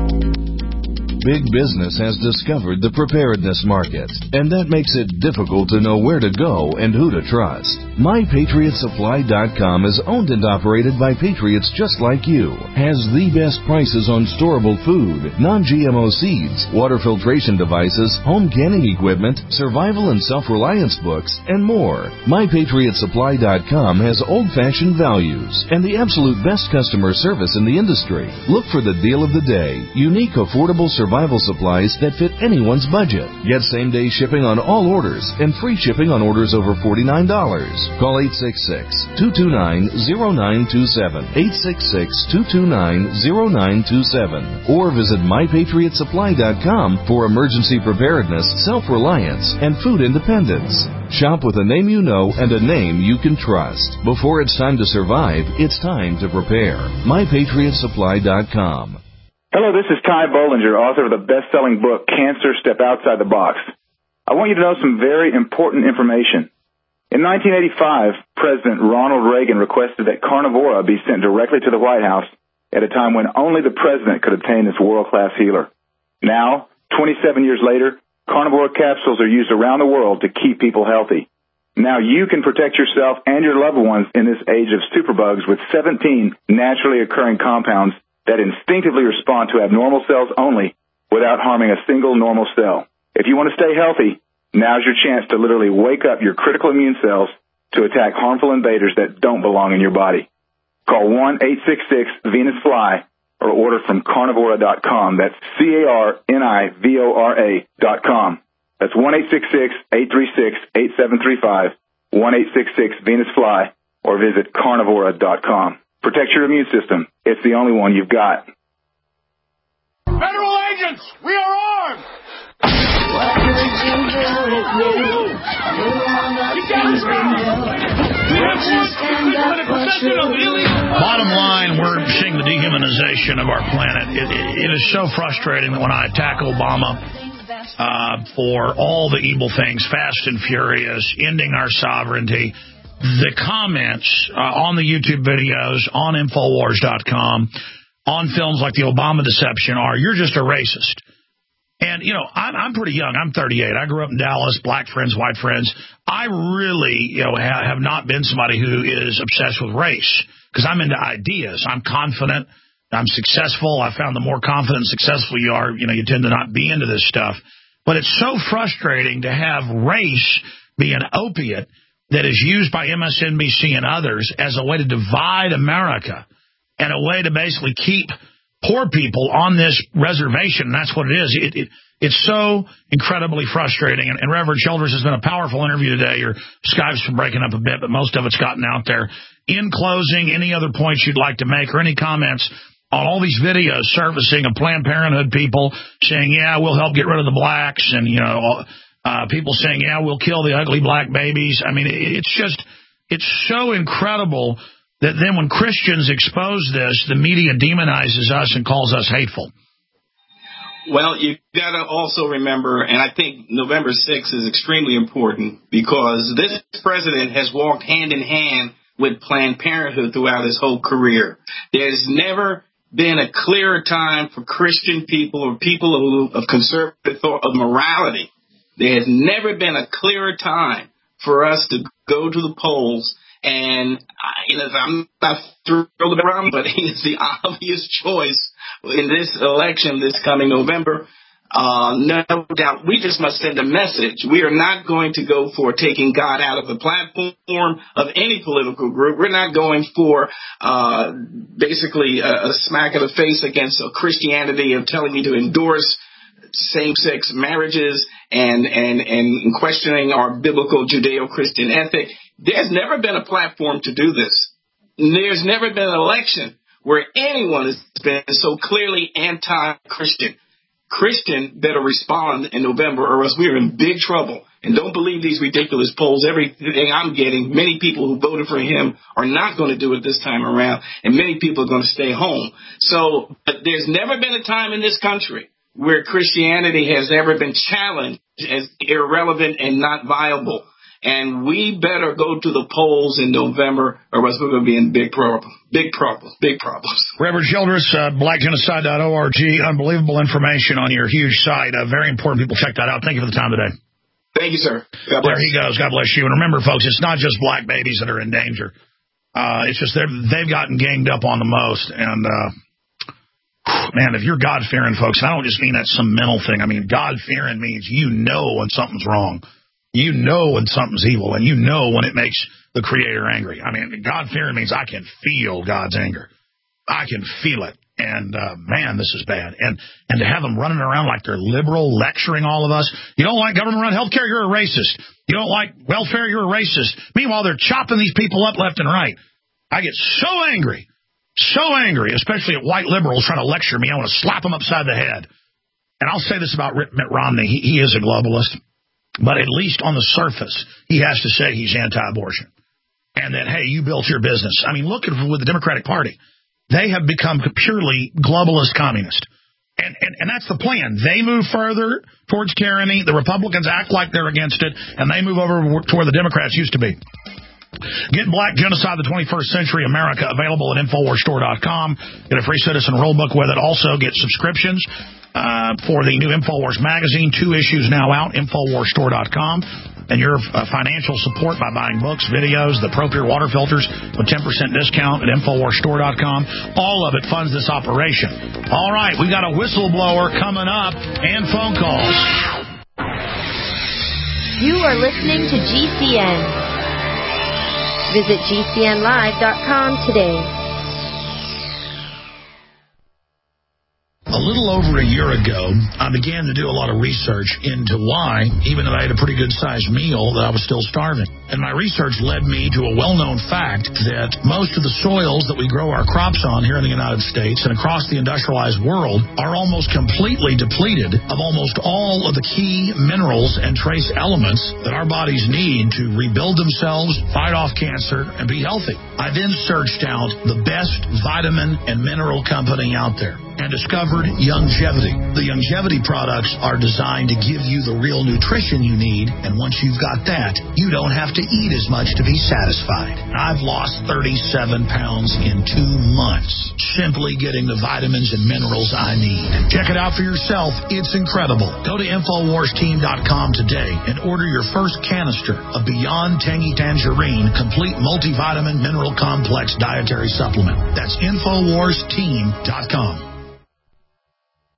Big business has discovered the preparedness market, and that makes it difficult to know where to go and who to trust. My Patriot Supply dot com is owned and operated by patriots just like you, has the best prices on storable food, non-G M O seeds, water filtration devices, home canning equipment, survival and self-reliance books, and more. My Patriot Supply dot com has old-fashioned values and the absolute best customer service in the industry. Look for the deal of the day, unique, affordable survival supplies that fit anyone's budget. Get same-day shipping on all orders and free shipping on orders over forty-nine dollars. Call eight six six, two two nine, zero nine two seven, eight six six, two two nine, zero nine two seven, or visit my patriot supply dot com for emergency preparedness, self-reliance, and food independence. Shop with a name you know and a name you can trust. Before it's time to survive, it's time to prepare. my patriot supply dot com. Hello, this is Ty Bollinger, author of the best-selling book, Cancer, Step Outside the Box. I want you to know some very important information. In nineteen eighty-five, President Ronald Reagan requested that Carnivora be sent directly to the White House at a time when only the president could obtain this world-class healer. Now, twenty-seven years later, Carnivora capsules are used around the world to keep people healthy. Now you can protect yourself and your loved ones in this age of superbugs with seventeen naturally occurring compounds that instinctively respond to abnormal cells only without harming a single normal cell. If you want to stay healthy, now's your chance to literally wake up your critical immune cells to attack harmful invaders that don't belong in your body. Call one eight six six Venus Fly or order from carnivora dot com. That's C A R N I V O R A dot com. That's one eight six six, eight three six, eight seven three five, one eight six six Venus Fly, or visit carnivora dot com. Protect your immune system. It's the only one you've got. Federal agents, we are armed! What could you do with me? You are not Bottom line, we're seeing the dehumanization of our planet. It, it, it is so frustrating that when I attack Obama uh, for all the evil things, fast and furious, ending our sovereignty, the comments uh, on the YouTube videos, on Infowars dot com, on films like the Obama Deception are, you're just a racist. And, you know, I'm, I'm pretty young. I'm thirty-eight. I grew up in Dallas, black friends, white friends. I really, you know, ha- have not been somebody who is obsessed with race because I'm into ideas. I'm confident. I'm successful. I found the more confident and successful you are, you know, you tend to not be into this stuff. But it's so frustrating to have race be an opiate that is used by M S N B C and others as a way to divide America and a way to basically keep poor people on this reservation. And that's what it is. It, it, it's so incredibly frustrating. And, and Reverend Childress has been a powerful interview today. Your Skype's been breaking up a bit, but most of it's gotten out there. In closing, any other points you'd like to make or any comments on all these videos surfacing of Planned Parenthood people saying, yeah, we'll help get rid of the blacks, and, you know, uh, people saying, yeah, we'll kill the ugly black babies. I mean, it's just, it's so incredible that then when Christians expose this, the media demonizes us and calls us hateful. Well, you got to also remember, and I think November sixth is extremely important, because this president has walked hand in hand with Planned Parenthood throughout his whole career. There's never been a clearer time for Christian people or people who, of conservative thought, of morality. There has never been a clearer time for us to go to the polls. And you know, I'm not thrilled around, but he's the obvious choice in this election this coming November. Uh, no doubt, we just must send a message. We are not going to go for taking God out of the platform of any political group. We're not going for uh, basically a, a smack of the face against a Christianity of telling me to endorse same-sex marriages and, and, and questioning our biblical Judeo-Christian ethic. There's never been a platform to do this. There's never been an election where anyone has been so clearly anti-Christian. Christian better respond in November, or else we're in big trouble. And don't believe these ridiculous polls. Everything I'm getting, many people who voted for him are not going to do it this time around, and many people are going to stay home. So but there's never been a time in this country where Christianity has ever been challenged as irrelevant and not viable. And we better go to the polls in November, or else we're going to be in big problems, big problems, big problems. Reverend Childress, uh, black genocide dot org, unbelievable information on your huge site. Uh, very important. People check that out. Thank you for the time today. Thank you, sir. God bless. There he goes. God bless you. And remember, folks, it's not just black babies that are in danger. Uh, it's just they've gotten ganged up on the most. And, uh, man, if you're God-fearing, folks, and I don't just mean that's some mental thing. I mean, God-fearing means you know when something's wrong. You know when something's evil, and you know when it makes the Creator angry. I mean, God-fearing means I can feel God's anger. I can feel it. And, uh, man, this is bad. And and to have them running around like they're liberal, lecturing all of us. You don't like government-run health care, you're a racist. You don't like welfare, you're a racist. Meanwhile, they're chopping these people up left and right. I get so angry, so angry, especially at white liberals trying to lecture me. I want to slap them upside the head. And I'll say this about Mitt Romney. He, he is a globalist. But at least on the surface, he has to say he's anti-abortion. And that, hey, you built your business. I mean, look at with the Democratic Party. They have become purely globalist communist. And, and, and that's the plan. They move further towards tyranny. The Republicans act like they're against it. And they move over to where the Democrats used to be. Get Black Genocide, the twenty-first Century America, available at Infowars Store dot com. Get a free Citizen Rule book with it. Also get subscriptions uh, for the new Infowars magazine. Two issues now out, Infowars Store dot com. And your uh, financial support by buying books, videos, the ProPure water filters with ten percent discount at Infowars Store dot com. All of it funds this operation. All right, we got a whistleblower coming up and phone calls. You are listening to G C N. Visit G C N live dot com today. A little over a year ago, I began to do a lot of research into why, even though I had a pretty good-sized meal, that I was still starving. And my research led me to a well-known fact that most of the soils that we grow our crops on here in the United States and across the industrialized world are almost completely depleted of almost all of the key minerals and trace elements that our bodies need to rebuild themselves, fight off cancer, and be healthy. I then searched out the best vitamin and mineral company out there. and discovered Youngevity. The Youngevity products are designed to give you the real nutrition you need, and once you've got that, you don't have to eat as much to be satisfied. I've lost thirty-seven pounds in two months, simply getting the vitamins and minerals I need. Check it out for yourself. It's incredible. Go to Infowars Team dot com today and order your first canister of Beyond Tangy Tangerine Complete Multivitamin Mineral Complex Dietary Supplement. That's Infowars Team dot com.